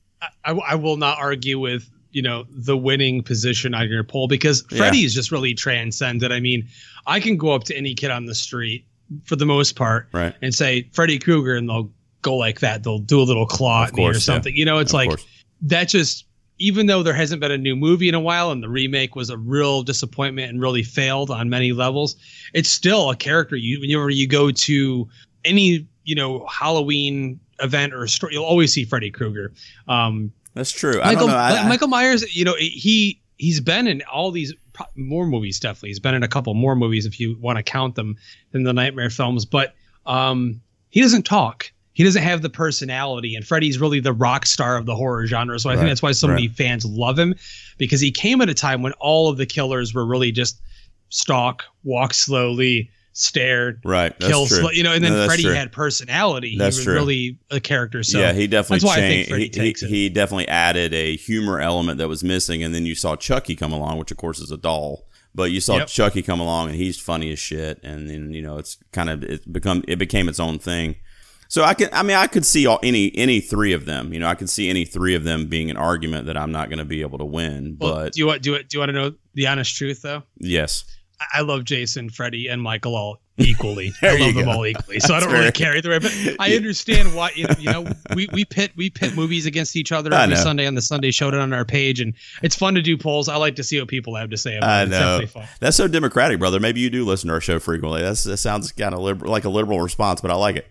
I, I will not argue with, you know, the winning position on your poll because Yeah. Freddy is just really transcended. I mean, I can go up to any kid on the street for the most part Right. and say Freddy Krueger, and they'll go like that. They'll do a little claw Of at me or course, yeah. something. You know, it's Of like course. that just, even though there hasn't been a new movie in a while and the remake was a real disappointment and really failed on many levels, it's still a character. You, whenever you go to any, you know, Halloween event or story, you'll always see Freddy Krueger. Um, That's true. I Michael, don't know. I, I- Michael Myers, you know, he he's been in all these pro- more movies. Definitely, he's been in a couple more movies if you want to count them than the Nightmare films. But um, he doesn't talk. He doesn't have the personality, and Freddy's really the rock star of the horror genre. So I Right, think that's why so many right. fans love him, because he came at a time when all of the killers were really just stalk, walk slowly, stare, right. That's kill, true. slow, you know. And then No, that's Freddy true. had personality. That's he was true. really a character. So yeah, he definitely that's why I think changed. Freddy He, takes he, it. he definitely added a humor element that was missing, and then you saw Chucky come along, which of course is a doll. But you saw Yep. Chucky come along, and he's funny as shit. And then you know it's kind of it become it became its own thing. So I can I mean I could see all, any any three of them. You know I could see any three of them being an argument that I'm not going to be able to win. Well, But do you want do you, do you want to know the honest truth though? yes, I love Jason, Freddy, and Michael all equally. I love them go. all equally, so That's I don't really fair. carry the way. But I understand why. You know, you know, we we pit we pit movies against each other I every know. Sunday on the Sunday Showdown on our page, and it's fun to do polls. I like to see what people have to say about I it. It's know. definitely fun. That's so democratic, brother. Maybe you do listen to our show frequently. That's, that sounds kind of liberal, like a liberal response, but I like it.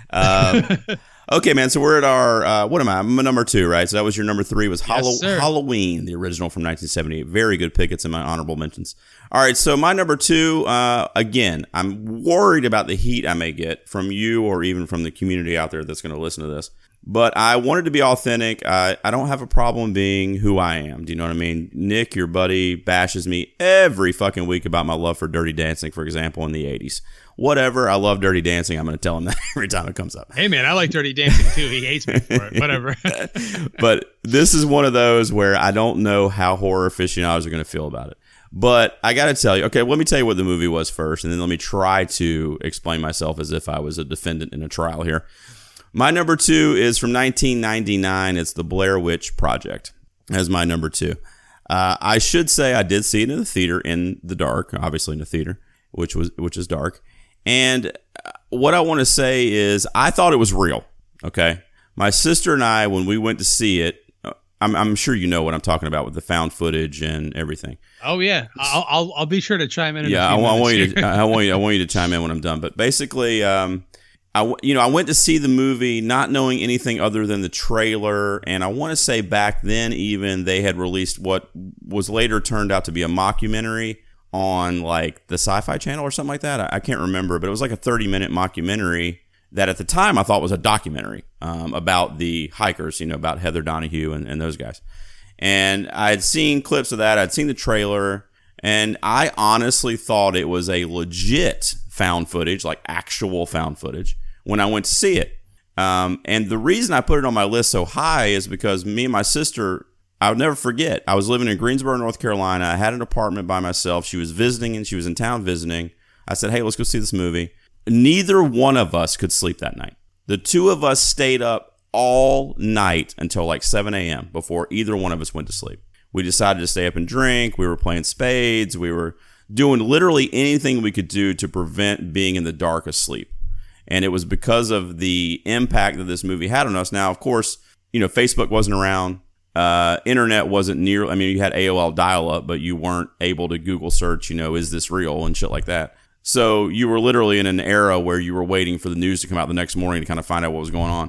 Um, okay, man. So we're at our, uh, what am I? I'm a number two, right? So that was your number three was Hallow- sir. Halloween, the original from nineteen seventy-eight. Very good pick. It's in my honorable mentions. All right. So my number two, uh, again, I'm worried about the heat I may get from you or even from the community out there that's going to listen to this. But I wanted to be authentic. I, I don't have a problem being who I am. Do you know what I mean? Nick, your buddy, bashes me every fucking week about my love for Dirty Dancing, for example, in the eighties. Whatever. I love Dirty Dancing. I'm going to tell him that every time it comes up. Hey, man, I like Dirty Dancing, too. He hates me for it. Whatever. But this is one of those where I don't know how horror aficionados are going to feel about it. But I got to tell you, okay, let me tell you what the movie was first, and then let me try to explain myself as if I was a defendant in a trial here. My number two is from nineteen ninety-nine. It's The Blair Witch Project as my number two. Uh, I should say I did see it in the theater in the dark, obviously in the theater, which was which is dark. And what I want to say is I thought it was real, okay? My sister and I, when we went to see it, I'm, I'm sure you know what I'm talking about with the found footage and everything. Oh, yeah. I'll, I'll, I'll be sure to chime in. in Yeah, a I, few I want you minutes to. I want you. I want you to chime in when I'm done. But basically, um, I you know I went to see the movie not knowing anything other than the trailer, and I want to say back then even they had released what was later turned out to be a mockumentary on like the Sci-Fi Channel or something like that. I, I can't remember, but it was like a thirty minute mockumentary that at the time I thought was a documentary um, about the hikers, you know, about Heather Donahue and, and those guys. And I had seen clips of that. I'd seen the trailer, and I honestly thought it was a legit found footage, like actual found footage, when I went to see it. Um, and the reason I put it on my list so high is because me and my sister, I would never forget, I was living in Greensboro, North Carolina. I had an apartment by myself. She was visiting, and she was in town visiting. I said, hey, let's go see this movie. Neither one of us could sleep that night. The two of us stayed up all night until like seven a.m. before either one of us went to sleep. We decided to stay up and drink. We were playing spades. We were doing literally anything we could do to prevent being in the dark asleep. And it was because of the impact that this movie had on us. Now, of course, you know, Facebook wasn't around. Uh, internet wasn't near. I mean, you had A O L dial-up, but you weren't able to Google search, you know, is this real and shit like that. So you were literally in an era where you were waiting for the news to come out the next morning to kind of find out what was going on.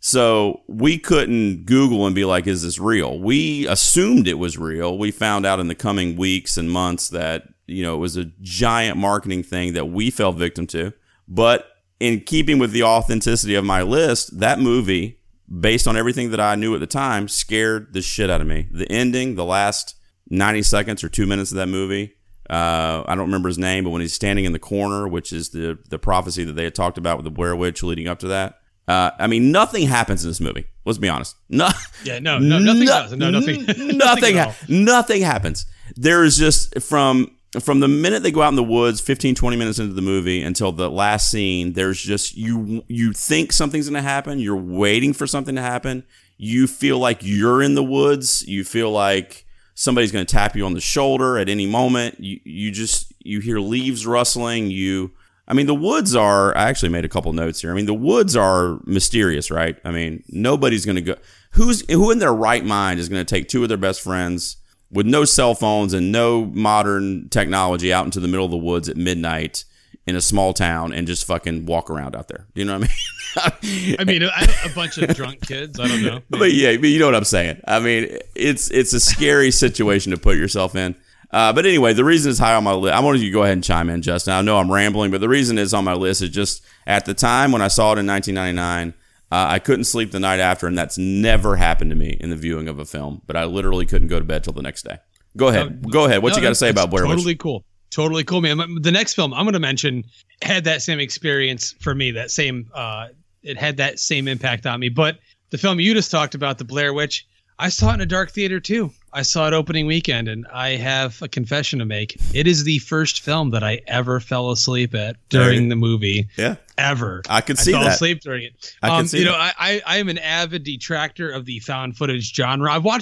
So we couldn't Google and be like, is this real? We assumed it was real. We found out in the coming weeks and months that, you know, it was a giant marketing thing that we fell victim to. But in keeping with the authenticity of my list, that movie, based on everything that I knew at the time, scared the shit out of me. The ending, the last ninety seconds or two minutes of that movie, uh, I don't remember his name, but when he's standing in the corner, which is the, the prophecy that they had talked about with the Blair Witch leading up to that. Uh, I mean, nothing happens in this movie. Let's be honest. No, Yeah, no, no, nothing no, does. No, nothing. Nothing. nothing at ha- all. nothing happens. There is just from from the minute they go out in the woods, fifteen, twenty minutes into the movie until the last scene. There's just you. You think something's going to happen. You're waiting for something to happen. You feel like you're in the woods. You feel like somebody's going to tap you on the shoulder at any moment. You you just you hear leaves rustling. You. I mean, the woods are, I actually made a couple notes here. I mean, the woods are mysterious, right? I mean, nobody's going to go, who's, who in their right mind is going to take two of their best friends with no cell phones and no modern technology out into the middle of the woods at midnight in a small town and just fucking walk around out there? Do you know what I mean? I mean, a, a bunch of drunk kids. I don't know. But yeah, but you know what I'm saying. I mean, it's, it's a scary situation to put yourself in. Uh, but anyway, the reason it's high on my list, I wanted you to go ahead and chime in, Justin. I know I'm rambling, but the reason it's on my list is just at the time when I saw it in nineteen ninety-nine, uh, I couldn't sleep the night after, and that's never happened to me in the viewing of a film. But I literally couldn't go to bed till the next day. Go ahead. No, go ahead. What no, you got to say about Blair Witch? Totally cool. Totally cool, man. The next film I'm going to mention had that same experience for me, that same, uh, it had that same impact on me. But the film you just talked about, The Blair Witch, I saw it in a dark theater too. I saw it opening weekend, and I have a confession to make. It is the first film that I ever fell asleep at during Right. the movie. Yeah. Ever. I could see I fell that. asleep during it. I could um, see you know, that. I, I I am an avid detractor of the found footage genre. I've watched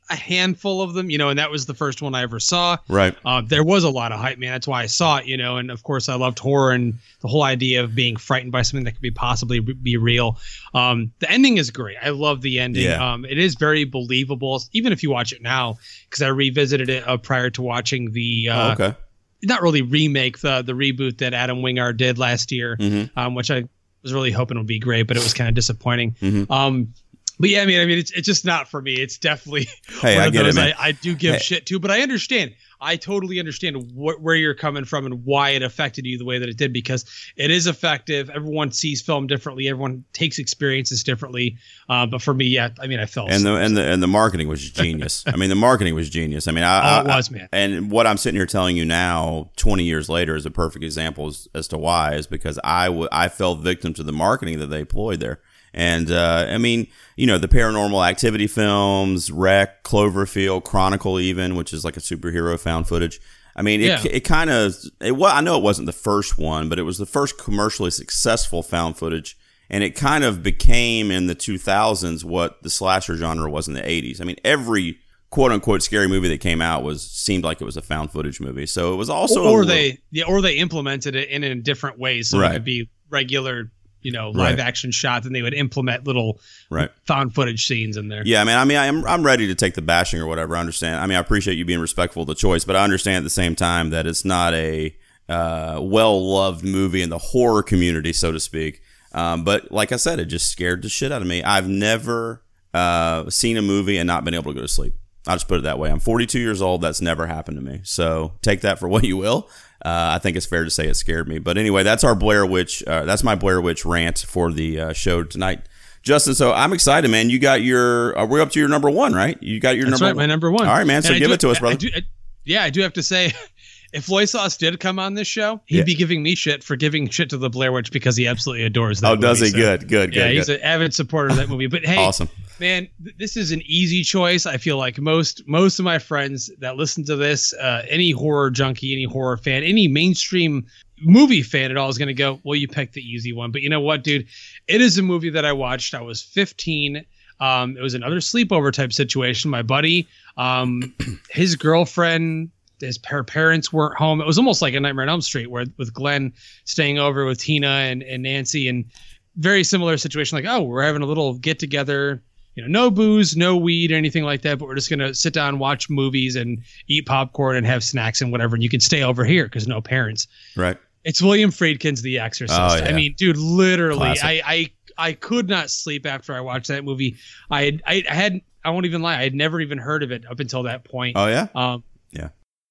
a handful of them, you know, and that was the first one I ever saw. Right. Uh, there was a lot of hype, man. That's why I saw it, you know, and of course I loved horror and the whole idea of being frightened by something that could be possibly be real. Um, the ending is great. I love the ending. Yeah. Um, it is very believable, even if you watch it now, because I revisited it uh, prior to watching the, uh, oh, okay. not really remake, the the reboot that Adam Wingard did last year, mm-hmm. um, which I was really hoping would be great, but it was kind of disappointing. Mm-hmm. Um, But yeah, I mean, I mean, it's it's just not for me. It's definitely hey, one I of get those it, man. I, I do give hey. shit to, but I understand. I totally understand wh- where you're coming from and why it affected you the way that it did, because it is effective. Everyone sees film differently. Everyone takes experiences differently. Uh, but for me, yeah, I mean, I felt and the and the and the marketing was genius. I mean, the marketing was genius. I mean, I, oh, it I, was, man. And what I'm sitting here telling you now, twenty years later, is a perfect example as, as to why. Is because I w- I fell victim to the marketing that they employed there. And, uh, I mean, you know, the Paranormal Activity films, Wreck, Cloverfield, Chronicle even, which is like a superhero found footage. I mean, it, Yeah. it kind of, it, well, I know it wasn't the first one, but it was the first commercially successful found footage. And it kind of became in the two thousands what the slasher genre was in the eighties. I mean, every quote unquote scary movie that came out was seemed like it was a found footage movie. So it was also, or, or a little, they, yeah, or they implemented it in, in different ways. So Right. it could be regular, you know, live Right. action shots, and they would implement little right. found footage scenes in there. Yeah, I mean, I mean, I'm I'm ready to take the bashing or whatever. I understand. I mean, I appreciate you being respectful of the choice, but I understand at the same time that it's not a uh, well-loved movie in the horror community, so to speak. Um, but like I said, it just scared the shit out of me. I've never uh, seen a movie and not been able to go to sleep. I'll just put it that way. I'm forty-two years old. That's never happened to me. So take that for what you will. Uh, I think it's fair to say it scared me. But anyway, that's our Blair Witch. Uh, that's my Blair Witch rant for the uh, show tonight, Justin. So I'm excited, man. You got your. Uh, we're up to your number one, right? You got your That's number. right, my number one. All right, man. So And I give do- it to us, brother. I do, I, yeah, I do have to say, if Loisos did come on this show, he'd Yeah. be giving me shit for giving shit to the Blair Witch because he absolutely adores that oh, movie. does he? So, Good, good, yeah, good. he's good. an avid supporter of that movie. But hey, Awesome. man, th- this is an easy choice. I feel like most most of my friends that listen to this, uh, any horror junkie, any horror fan, any mainstream movie fan at all is going to go, well, you picked the easy one. But you know what, dude? It is a movie that I watched. I was fifteen. Um, it was another sleepover type situation. My buddy, um, his girlfriend, his her parents weren't home. It was almost like a Nightmare on Elm Street, where with Glenn staying over with Tina and, and Nancy, and very similar situation. Like, oh, we're having a little get together. You know, no booze, no weed, anything like that. But we're just gonna sit down, watch movies, and eat popcorn and have snacks and whatever. And you can stay over here because no parents. Right. It's William Friedkin's The Exorcist. Oh, yeah. I mean, dude, literally, Classic. I, I I could not sleep after I watched that movie. I had, I, I had I won't even lie, I had never even heard of it up until that point. Oh yeah. Um, yeah.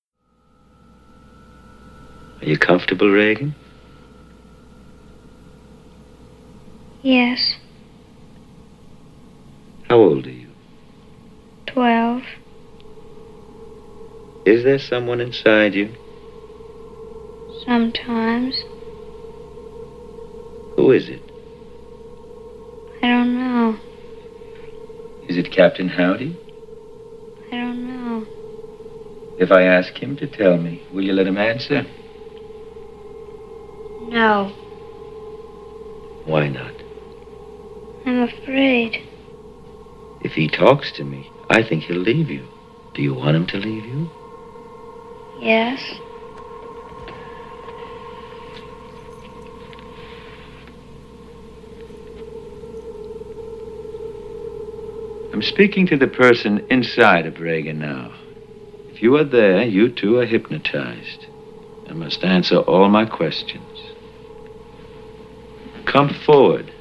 Are you comfortable, Reagan? Yes, How old are you? twelve. Is there someone inside you? Sometimes. Who is it? I don't know. Is it Captain Howdy? I don't know. If I ask him to tell me, will you let him answer? No, Why not? I'm afraid. If he talks to me, I think he'll leave you. Do you want him to leave you? Yes. I'm speaking to the person inside of Reagan now. If you are there, you too are hypnotized and must answer all my questions. Come forward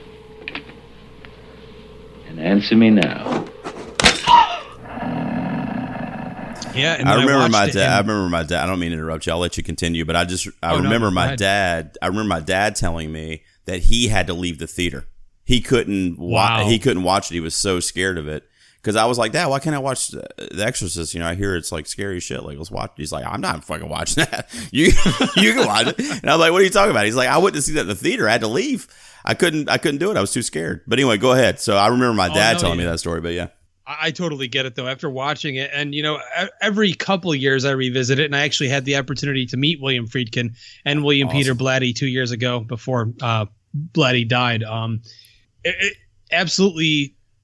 and answer me now. yeah, and I when remember watched my it dad. I and- remember my dad. I don't mean to interrupt you. I'll let you continue, but I just I Oh, no, remember go my ahead. dad. I remember my dad telling me that he had to leave the theater. He couldn't. Wa- Wow. He couldn't watch it. He was so scared of it. Because I was like, Dad, why can't I watch The The Exorcist? You know, I hear it's like scary as shit. Like, let's watch. He's like, I'm not fucking watching that. You you can watch it. And I'm like, what are you talking about? He's like, I went to see that in the theater. I had to leave. I couldn't. I couldn't do it. I was too scared. But anyway, go ahead. So I remember my Oh, dad no, telling me yeah. that story. But yeah. I I totally get it though. After watching it, and you know, e- every couple of years I revisit it, and I actually had the opportunity to meet William Friedkin and William Awesome. Peter Blatty two years ago before uh, Blatty died. Um, it, it absolutely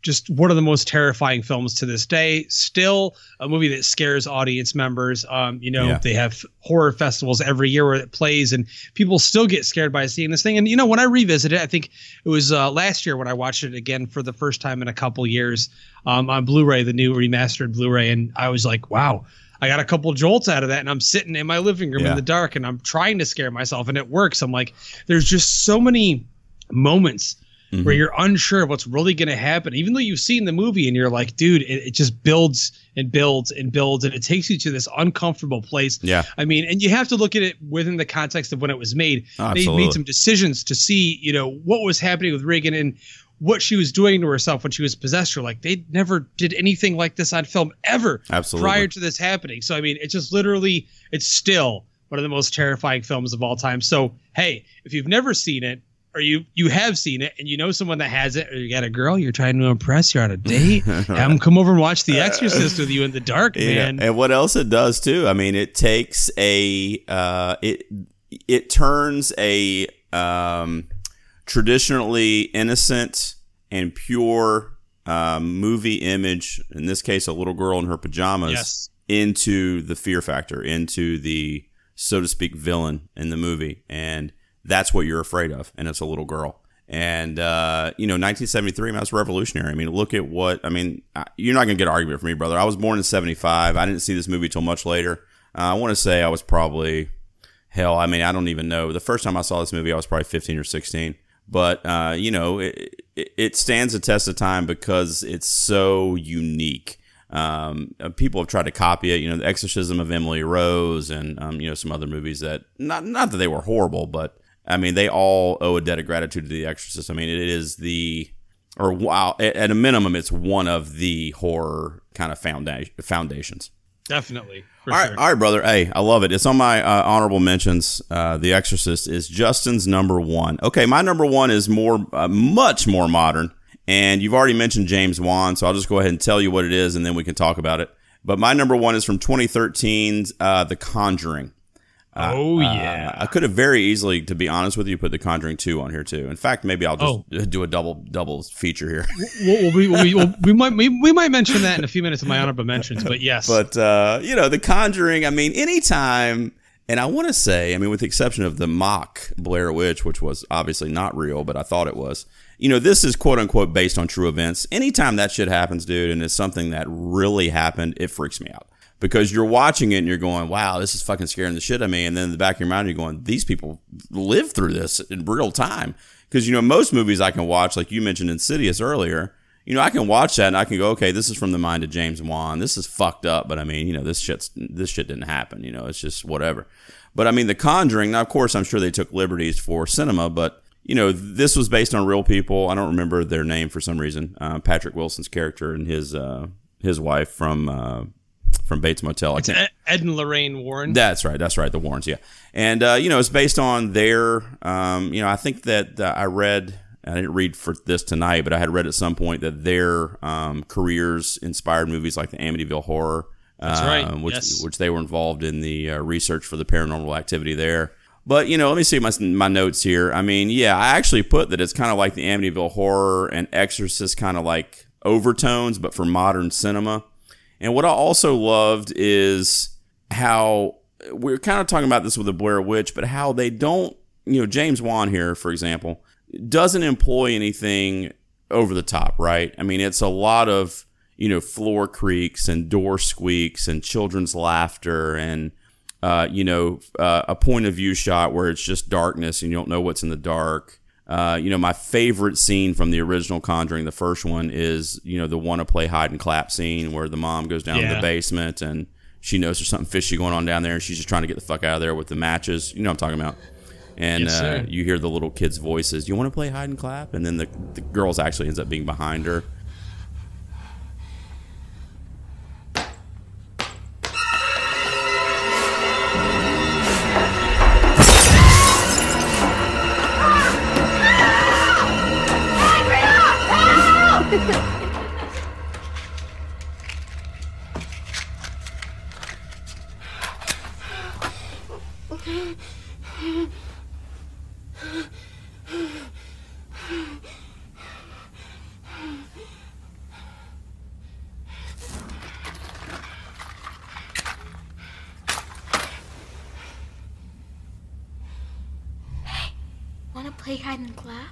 just one of the most terrifying films to this day. Still a movie that scares audience members. Um, you know, Yeah. they have horror festivals every year where it plays, and people still get scared by seeing this thing. And, you know, when I revisit it, I think it was uh, last year when I watched it again for the first time in a couple years um, on Blu-ray, the new remastered Blu-ray. And I was like, wow, I got a couple jolts out of that. And I'm sitting in my living room Yeah. in the dark and I'm trying to scare myself, and it works. I'm like, there's just so many moments Mm-hmm. where you're unsure of what's really going to happen, even though you've seen the movie and you're like, dude, it, it just builds and builds and builds, and it takes you to this uncomfortable place. Yeah. I mean, and you have to look at it within the context of when it was made. Oh, they absolutely. made some decisions to see, you know, what was happening with Regan and what she was doing to herself when she was possessed. Or like, they never did anything like this on film ever Absolutely. prior to this happening. So, I mean, it's just literally, it's still one of the most terrifying films of all time. So, hey, if you've never seen it, or you you have seen it and you know someone that has it, or you got a girl you're trying to impress, you're on a date, have them come over and watch The Exorcist with you in the dark, man. Yeah. And what else it does too? I mean, it takes a uh, it it turns a um, traditionally innocent and pure uh, movie image, in this case, a little girl in her pajamas, Yes. into the fear factor, into the, so to speak, villain in the movie, and that's what you're afraid of, and it's a little girl. And, uh, you know, nineteen seventy-three, man, that's revolutionary. I mean, look at what, I mean, I- you're not going to get an argument from me, brother. I was born in seventy-five. I didn't see this movie till much later. Uh, I want to say I was probably, hell, I mean, I don't even know. The first time I saw this movie, I was probably fifteen or sixteen. But, uh, you know, it, it, it stands the test of time because it's so unique. Um, people have tried to copy it, you know, The Exorcism of Emily Rose and, um, you know, some other movies that, not not that they were horrible, but I mean, they all owe a debt of gratitude to The Exorcist. I mean, it is the, or wow, at a minimum, it's one of the horror kind of founda- foundations. Definitely. For All right, sure. all right, brother. Hey, I love it. It's on my uh, honorable mentions. Uh, The Exorcist is Justin's number one. Okay, my number one is more, uh, much more modern. And you've already mentioned James Wan, so I'll just go ahead and tell you what it is, and then we can talk about it. But my number one is from twenty thirteen's uh, The Conjuring. Uh, oh, yeah. Uh, I could have very easily, to be honest with you, put The Conjuring two on here, too. In fact, maybe I'll just Oh. do a double double feature here. We'll, we, we, we'll, we might we, we might mention that in a few minutes of my honorable mentions, but yes. But, uh, you know, The Conjuring, I mean, anytime, and I want to say, I mean, with the exception of the mock Blair Witch, which was obviously not real, but I thought it was, you know, this is quote unquote based on true events. Anytime that shit happens, dude, and it's something that really happened, it freaks me out. Because you're watching it and you're going, wow, this is fucking scaring the shit out of me. And then in the back of your mind, you're going, these people live through this in real time. Because, you know, most movies I can watch, like you mentioned Insidious earlier, you know, I can watch that and I can go, okay, this is from the mind of James Wan. This is fucked up. But I mean, you know, this shit's, this shit didn't happen. You know, it's just whatever. But I mean, The Conjuring, now, of course, I'm sure they took liberties for cinema, but, you know, this was based on real people. I don't remember their name for some reason. Uh, Patrick Wilson's character and his, uh, his wife from, uh, from Bates Motel. I it's can't, Ed, Ed and Lorraine Warren. That's right. That's right. The Warrens. Yeah. And, uh, you know, it's based on their, um, you know, I think that uh, I read, I didn't read for this tonight, but I had read at some point that their um, careers inspired movies like the Amityville Horror. That's right. Uh, which, Yes. which they were involved in the uh, research for the paranormal activity there. But, you know, let me see my, my notes here. I mean, yeah, I actually put that it's kind of like the Amityville Horror and Exorcist kind of like overtones, but for modern cinema. And what I also loved is how we're kind of talking about this with the Blair Witch, but how they don't, you know, James Wan here, for example, doesn't employ anything over the top, right? I mean, it's a lot of, you know, floor creaks and door squeaks and children's laughter and, uh, you know, uh, a point of view shot where it's just darkness and you don't know what's in the dark. Uh, you know, my favorite scene from the original Conjuring, the first one, is, you know, the wanna play hide and clap scene where the mom goes down to Yeah. the basement and she knows there's something fishy going on down there and she's just trying to get the fuck out of there with the matches. You know what I'm talking about. And Yes, uh, sir. you hear the little kids' voices. You want to play hide and clap? And then the, the girls actually ends up being behind her. play hide and clap?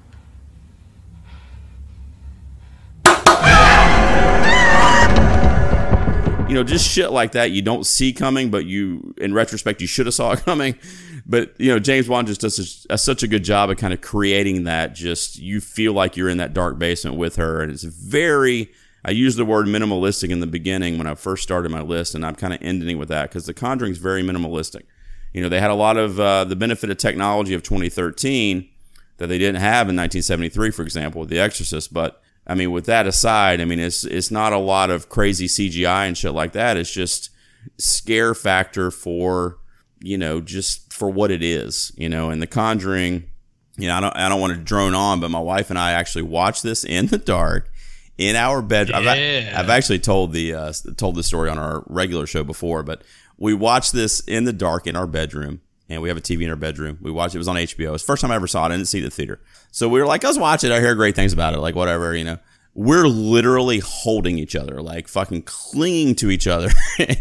You know, just shit like that you don't see coming, but you, in retrospect, you should have saw it coming. But, you know, James Wan just does a, a, such a good job of kind of creating that. Just, you feel like you're in that dark basement with her. And it's very, I used the word minimalistic in the beginning when I first started my list, and I'm kind of ending with that because The Conjuring is very minimalistic. You know, they had a lot of uh, the benefit of technology of twenty thirteen that they didn't have in nineteen seventy-three, for example, with The Exorcist. But, I mean, with that aside, I mean, it's it's not a lot of crazy C G I and shit like that. It's just scare factor for, you know, just for what it is, you know. And The Conjuring, you know, I don't I don't want to drone on, but my wife and I actually watched this in the dark in our bedroom. Yeah. I've, I've actually told the uh, told the story on our regular show before, but we watched this in the dark in our bedroom. And we have a T V in our bedroom. We watched it. It was on H B O. It was the first time I ever saw it. I didn't see it at the theater. So we were like, let's watch it. I hear great things about it. Like, whatever, you know. We're literally holding each other, like fucking clinging to each other.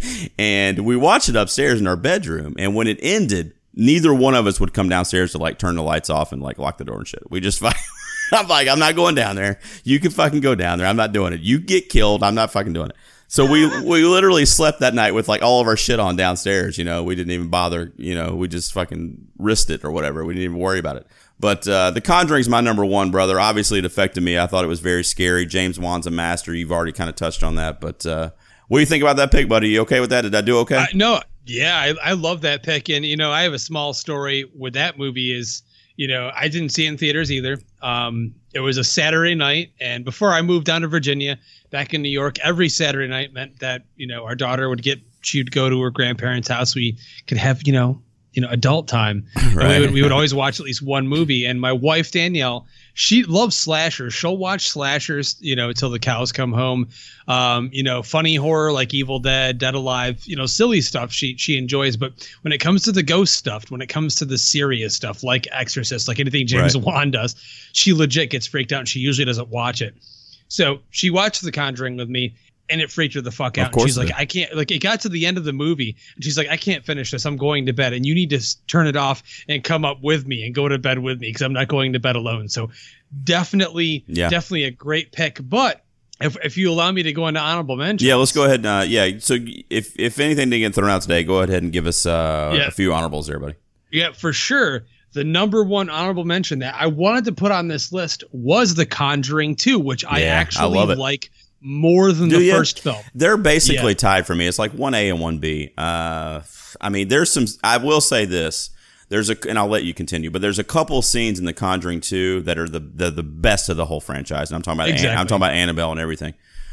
And we watched it upstairs in our bedroom. And when it ended, neither one of us would come downstairs to like turn the lights off and like lock the door and shit. We just fucking, I'm like, I'm not going down there. You can fucking go down there. I'm not doing it. You get killed. I'm not fucking doing it. So we we literally slept that night with like all of our shit on downstairs. You know, we didn't even bother. You know, we just fucking risked it or whatever. We didn't even worry about it. But uh, The Conjuring's my number one, brother. Obviously, it affected me. I thought it was very scary. James Wan's a master. You've already kind of touched on that. But uh, what do you think about that pick, buddy? You okay with that? Did I do okay? Uh, no, yeah, I, I love that pick. And, you know, I have a small story with that movie is, you know, I didn't see it in theaters either. Um, it was a Saturday night. And before I moved down to Virginia, back in New York, every Saturday night meant that, you know, our daughter would get, she'd go to her grandparents' house. We could have, you know, you know, adult time. Right. And we would, we would always watch at least one movie. And my wife, Danielle, she loves slashers. She'll watch slashers, you know, until the cows come home. Um, you know, funny horror like Evil Dead, Dead Alive, you know, silly stuff she she enjoys. But when it comes to the ghost stuff, when it comes to the serious stuff like Exorcist, like anything James right. Wan does, she legit gets freaked out and she usually doesn't watch it. So she watched The Conjuring with me. And it freaked her the fuck out. And she's like, I can't, like, it got to the end of the movie. And she's like, I can't finish this. I'm going to bed. And you need to turn it off and come up with me and go to bed with me because I'm not going to bed alone. So definitely, yeah. definitely a great pick. But if if you allow me to go into honorable mentions. Yeah, let's go ahead. And, uh, yeah. So if, if anything didn't get thrown out today, go ahead and give us uh, yeah. a few honorables there, buddy. Yeah, for sure. The number one honorable mention that I wanted to put on this list was The Conjuring two, which yeah, I actually I like more than Do the you? first film. They're basically yeah. tied for me. It's like one A and one B. Uh, I mean, there's some, I will say this, there's a, and I'll let you continue, but there's a couple scenes in The Conjuring two that are the, the, the best of the whole franchise. And I'm talking about, exactly. An, I'm talking about Annabelle and everything.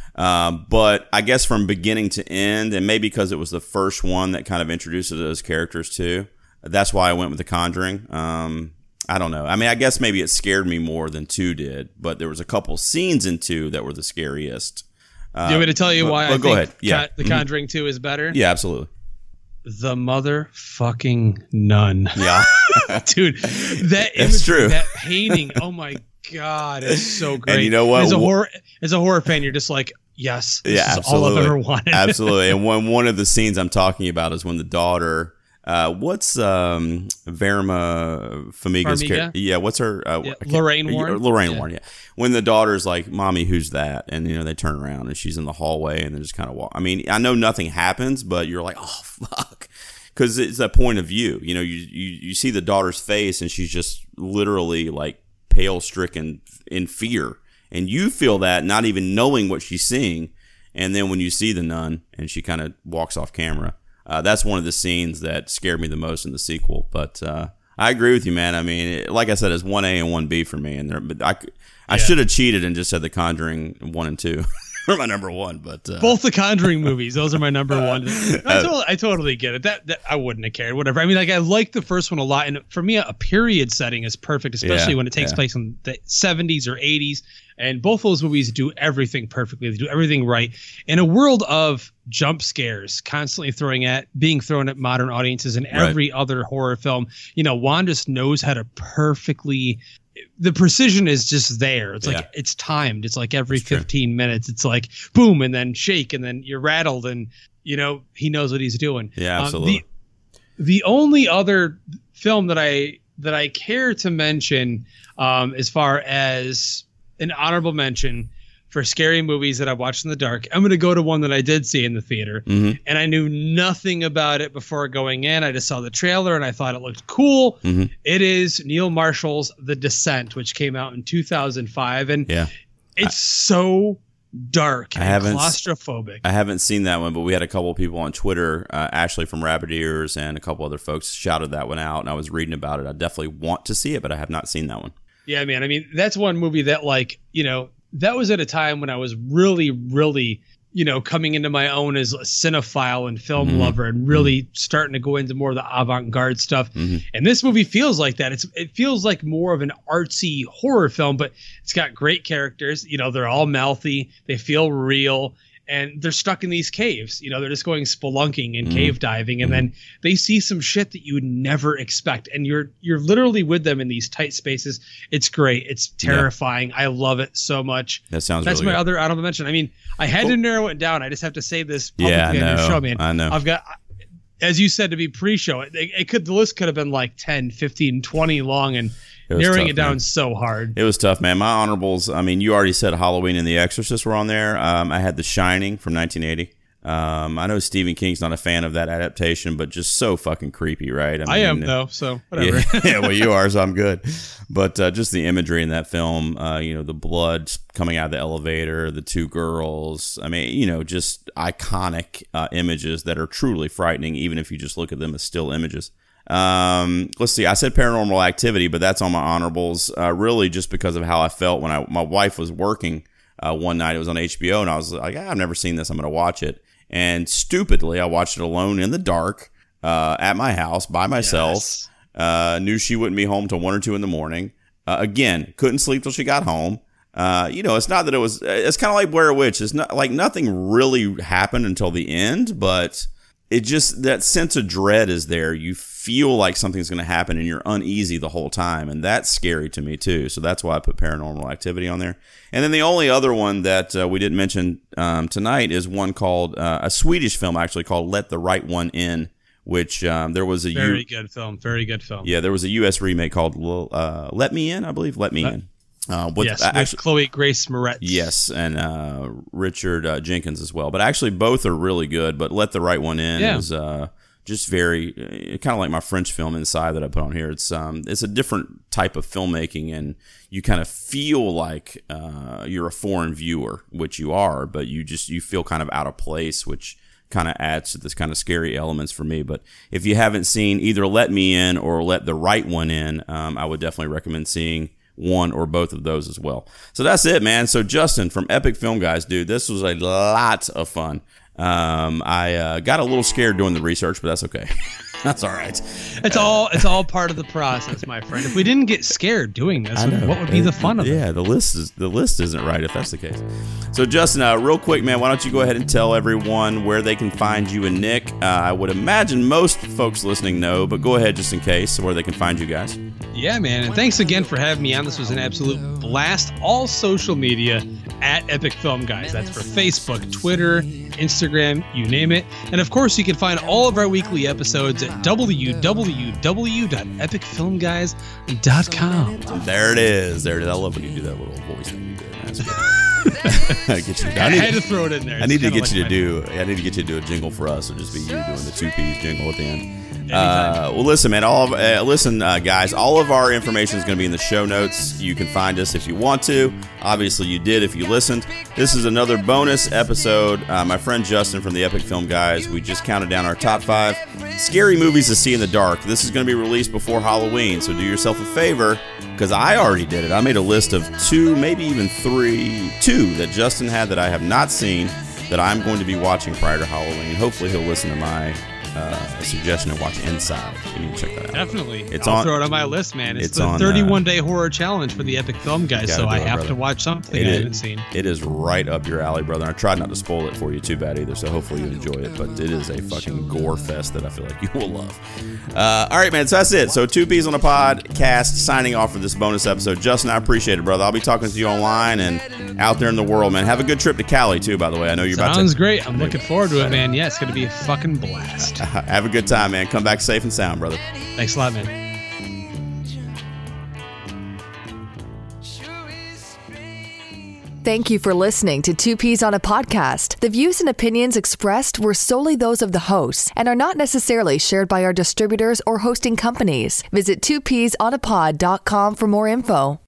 Um, but I guess from beginning to end, and maybe because it was the first one that kind of introduces those characters too, that's why I went with The Conjuring. Um, I don't know. I mean, I guess maybe it scared me more than two did, but there was a couple scenes in two that were the scariest. Uh, Do you want me to tell you but, why but I go think ahead. Yeah. Con- The Conjuring two is better? Yeah, absolutely. The motherfucking nun. Yeah. Dude, that That's image, true. that painting, oh my God, it's so great. And you know what? As a horror, as a horror fan, you're just like, yes, this yeah, is absolutely. all I've ever wanted. Absolutely. And one, one of the scenes I'm talking about is when the daughter... Uh, what's um, Verma Farmiga's character? Yeah, what's her? Uh, yeah, Lorraine Warren. Lorraine yeah. Warren, yeah. When the daughter's like, "Mommy, who's that?" And you know they turn around and she's in the hallway and they just kind of walk. I mean, I know nothing happens, but you're like, "Oh fuck," because it's that point of view. You know, you, you you see the daughter's face and she's just literally like pale stricken in fear, and you feel that not even knowing what she's seeing. And then when you see the nun and she kind of walks off camera. Uh, that's one of the scenes that scared me the most in the sequel. But uh, I agree with you, man. I mean, it, like I said, it's one A and one B for me. And there, but I, I yeah. should have cheated and just said The Conjuring one and two for my number one. But uh, both the Conjuring movies, those are my number one. I totally, I totally get it. That, that I wouldn't have cared. Whatever. I mean, like I like the first one a lot, and for me, a period setting is perfect, especially yeah, when it takes yeah. place in the seventies or eighties. And both those movies do everything perfectly. They do everything right. In a world of jump scares constantly throwing at being thrown at modern audiences and every right. other horror film, you know, Wan just knows how to perfectly, the precision is just there. It's like, yeah. it's timed. It's like every it's fifteen true. minutes, it's like boom, and then shake, and then you're rattled, and you know, he knows what he's doing. Yeah, absolutely. Um, the, the only other film that I that I care to mention um, as far as an honorable mention for scary movies that I've watched in the dark, I'm going to go to one that I did see in the theater. Mm-hmm. And I knew nothing about it before going in. I just saw the trailer and I thought it looked cool. Mm-hmm. It is Neil Marshall's The Descent, which came out in two thousand five. And yeah. it's I, so dark and I claustrophobic. I haven't seen that one, but we had a couple of people on Twitter, uh, Ashley from Rabbit Ears and a couple other folks shouted that one out, and I was reading about it. I definitely want to see it, but I have not seen that one. Yeah, man. I mean, that's one movie that, like, you know, that was at a time when I was really, really, you know, coming into my own as a cinephile and film mm-hmm. lover and really mm-hmm. starting to go into more of the avant-garde stuff. Mm-hmm. And this movie feels like that. It's It feels like more of an artsy horror film, but it's got great characters. You know, they're all mouthy. They feel real. And they're stuck in these caves. You know, they're just going spelunking and mm-hmm. cave diving. And mm-hmm. then they see some shit that you would never expect. And you're you're literally with them in these tight spaces. It's great. It's terrifying. Yeah. I love it so much. That sounds That's really my good. other honorable mention. I mean, I had cool. to narrow it down. I just have to say this publicly yeah, I know. on your show, man. I know. I've got, as you said, to be pre-show, it, it could the list could have been like ten, fifteen, twenty long, and It narrowing tough, it down man. so hard. It was tough, man. My honorables, I mean, you already said Halloween and The Exorcist were on there. Um, I had The Shining from nineteen eighty. Um, I know Stephen King's not a fan of that adaptation, but just so fucking creepy, right? I, mean, I am, though, so whatever. Yeah, yeah, well, you are, so I'm good. But uh, just the imagery in that film, uh, you know, the blood coming out of the elevator, the two girls. I mean, you know, just iconic uh, images that are truly frightening, even if you just look at them as still images. Um, let's see. I said Paranormal Activity, but that's on my honorables. Uh, really, just because of how I felt when I my wife was working uh, one night. It was on H B O, and I was like, ah, I've never seen this. I'm going to watch it. And stupidly, I watched it alone in the dark uh, at my house by myself. Yes. Uh, knew she wouldn't be home till one or two in the morning. Uh, again, couldn't sleep till she got home. Uh, you know, it's not that it was. It's kind of like Blair Witch. It's not like nothing really happened until the end, but it just, that sense of dread is there. You feel like something's going to happen and you're uneasy the whole time. And that's scary to me too. So that's why I put Paranormal Activity on there. And then the only other one that uh, we didn't mention um, tonight is one called, uh, a Swedish film actually called Let the Right One In, which um, there was a very U- good film. Very good film. Yeah, there was a U S remake called uh, Let Me In, I believe. Let Me Let- In. Uh, with, yes, uh, with actually, Chloe Grace Moretz. Yes, and uh, Richard uh, Jenkins as well. But actually, both are really good. But Let the Right One In yeah. is uh, just very uh, kind of like my French film Inside that I put on here. It's um, it's a different type of filmmaking, and you kind of feel like uh, you're a foreign viewer, which you are, but you just you feel kind of out of place, which kind of adds to this kind of scary elements for me. But if you haven't seen either Let Me In or Let the Right One In, um, I would definitely recommend seeing one or both of those as well. So that's it, man. So Justin from Epic Film Guys, dude, this was a lot of fun. Um, I uh, got a little scared doing the research, but that's okay. That's all right. It's all it's all part of the process, my friend. If we didn't get scared doing this, what would be the fun of it? Yeah, the list is the list isn't right if that's the case. So Justin, uh, real quick, man, why don't you go ahead and tell everyone where they can find you and Nick? Uh, I would imagine most folks listening know, but go ahead just in case where they can find you guys. Yeah, man, and thanks again for having me on. This was an absolute blast. All social media at Epic Film Guys. That's for Facebook, Twitter, Instagram, you name it. And of course, you can find all of our weekly episodes at w w w dot epic film guys dot com. There it is. There it is. I love when you do that little voice thing you do. That's good. Get you, I, I, need, I had to throw it in there. I need to get like you to do. I need to get you to do a jingle for us, or just be you doing the two P's jingle at the end. Uh, well, listen, man. All of, uh, listen, uh, guys. All of our information is going to be in the show notes. You can find us if you want to. Obviously, you did if you listened. This is another bonus episode. Uh, my friend Justin from the Epic Film Guys. We just counted down our top five scary movies to see in the dark. This is going to be released before Halloween, so do yourself a favor, because I already did it. I made a list of two, maybe even three, two that Justin had that I have not seen that I'm going to be watching prior to Halloween. Hopefully, he'll listen to my Uh, a suggestion to watch Inside. You need to check that out. Definitely. It's I'll on, throw it on my list, man. It's, it's the on, thirty-one day horror challenge for the Epic Film Guys, so I have brother. to watch something it I is, haven't seen. It is right up your alley, brother. I tried not to spoil it for you too bad either, so hopefully you enjoy it, but it is a fucking gore fest that I feel like you will love. Uh, all right, man, so that's it. So Two Peas on a Podcast signing off for this bonus episode. Justin, I appreciate it, brother. I'll be talking to you online and out there in the world, man. Have a good trip to Cali, too, by the way. I know you're Sounds about to... Sounds great. I'm looking forward to it, man. Yeah, it's going to be a fucking blast. Have a good time, man. Come back safe and sound, brother. Thanks a lot, man. Thank you for listening to Two Peas on a Podcast. The views and opinions expressed were solely those of the hosts and are not necessarily shared by our distributors or hosting companies. Visit two peas on a pod dot com for more info.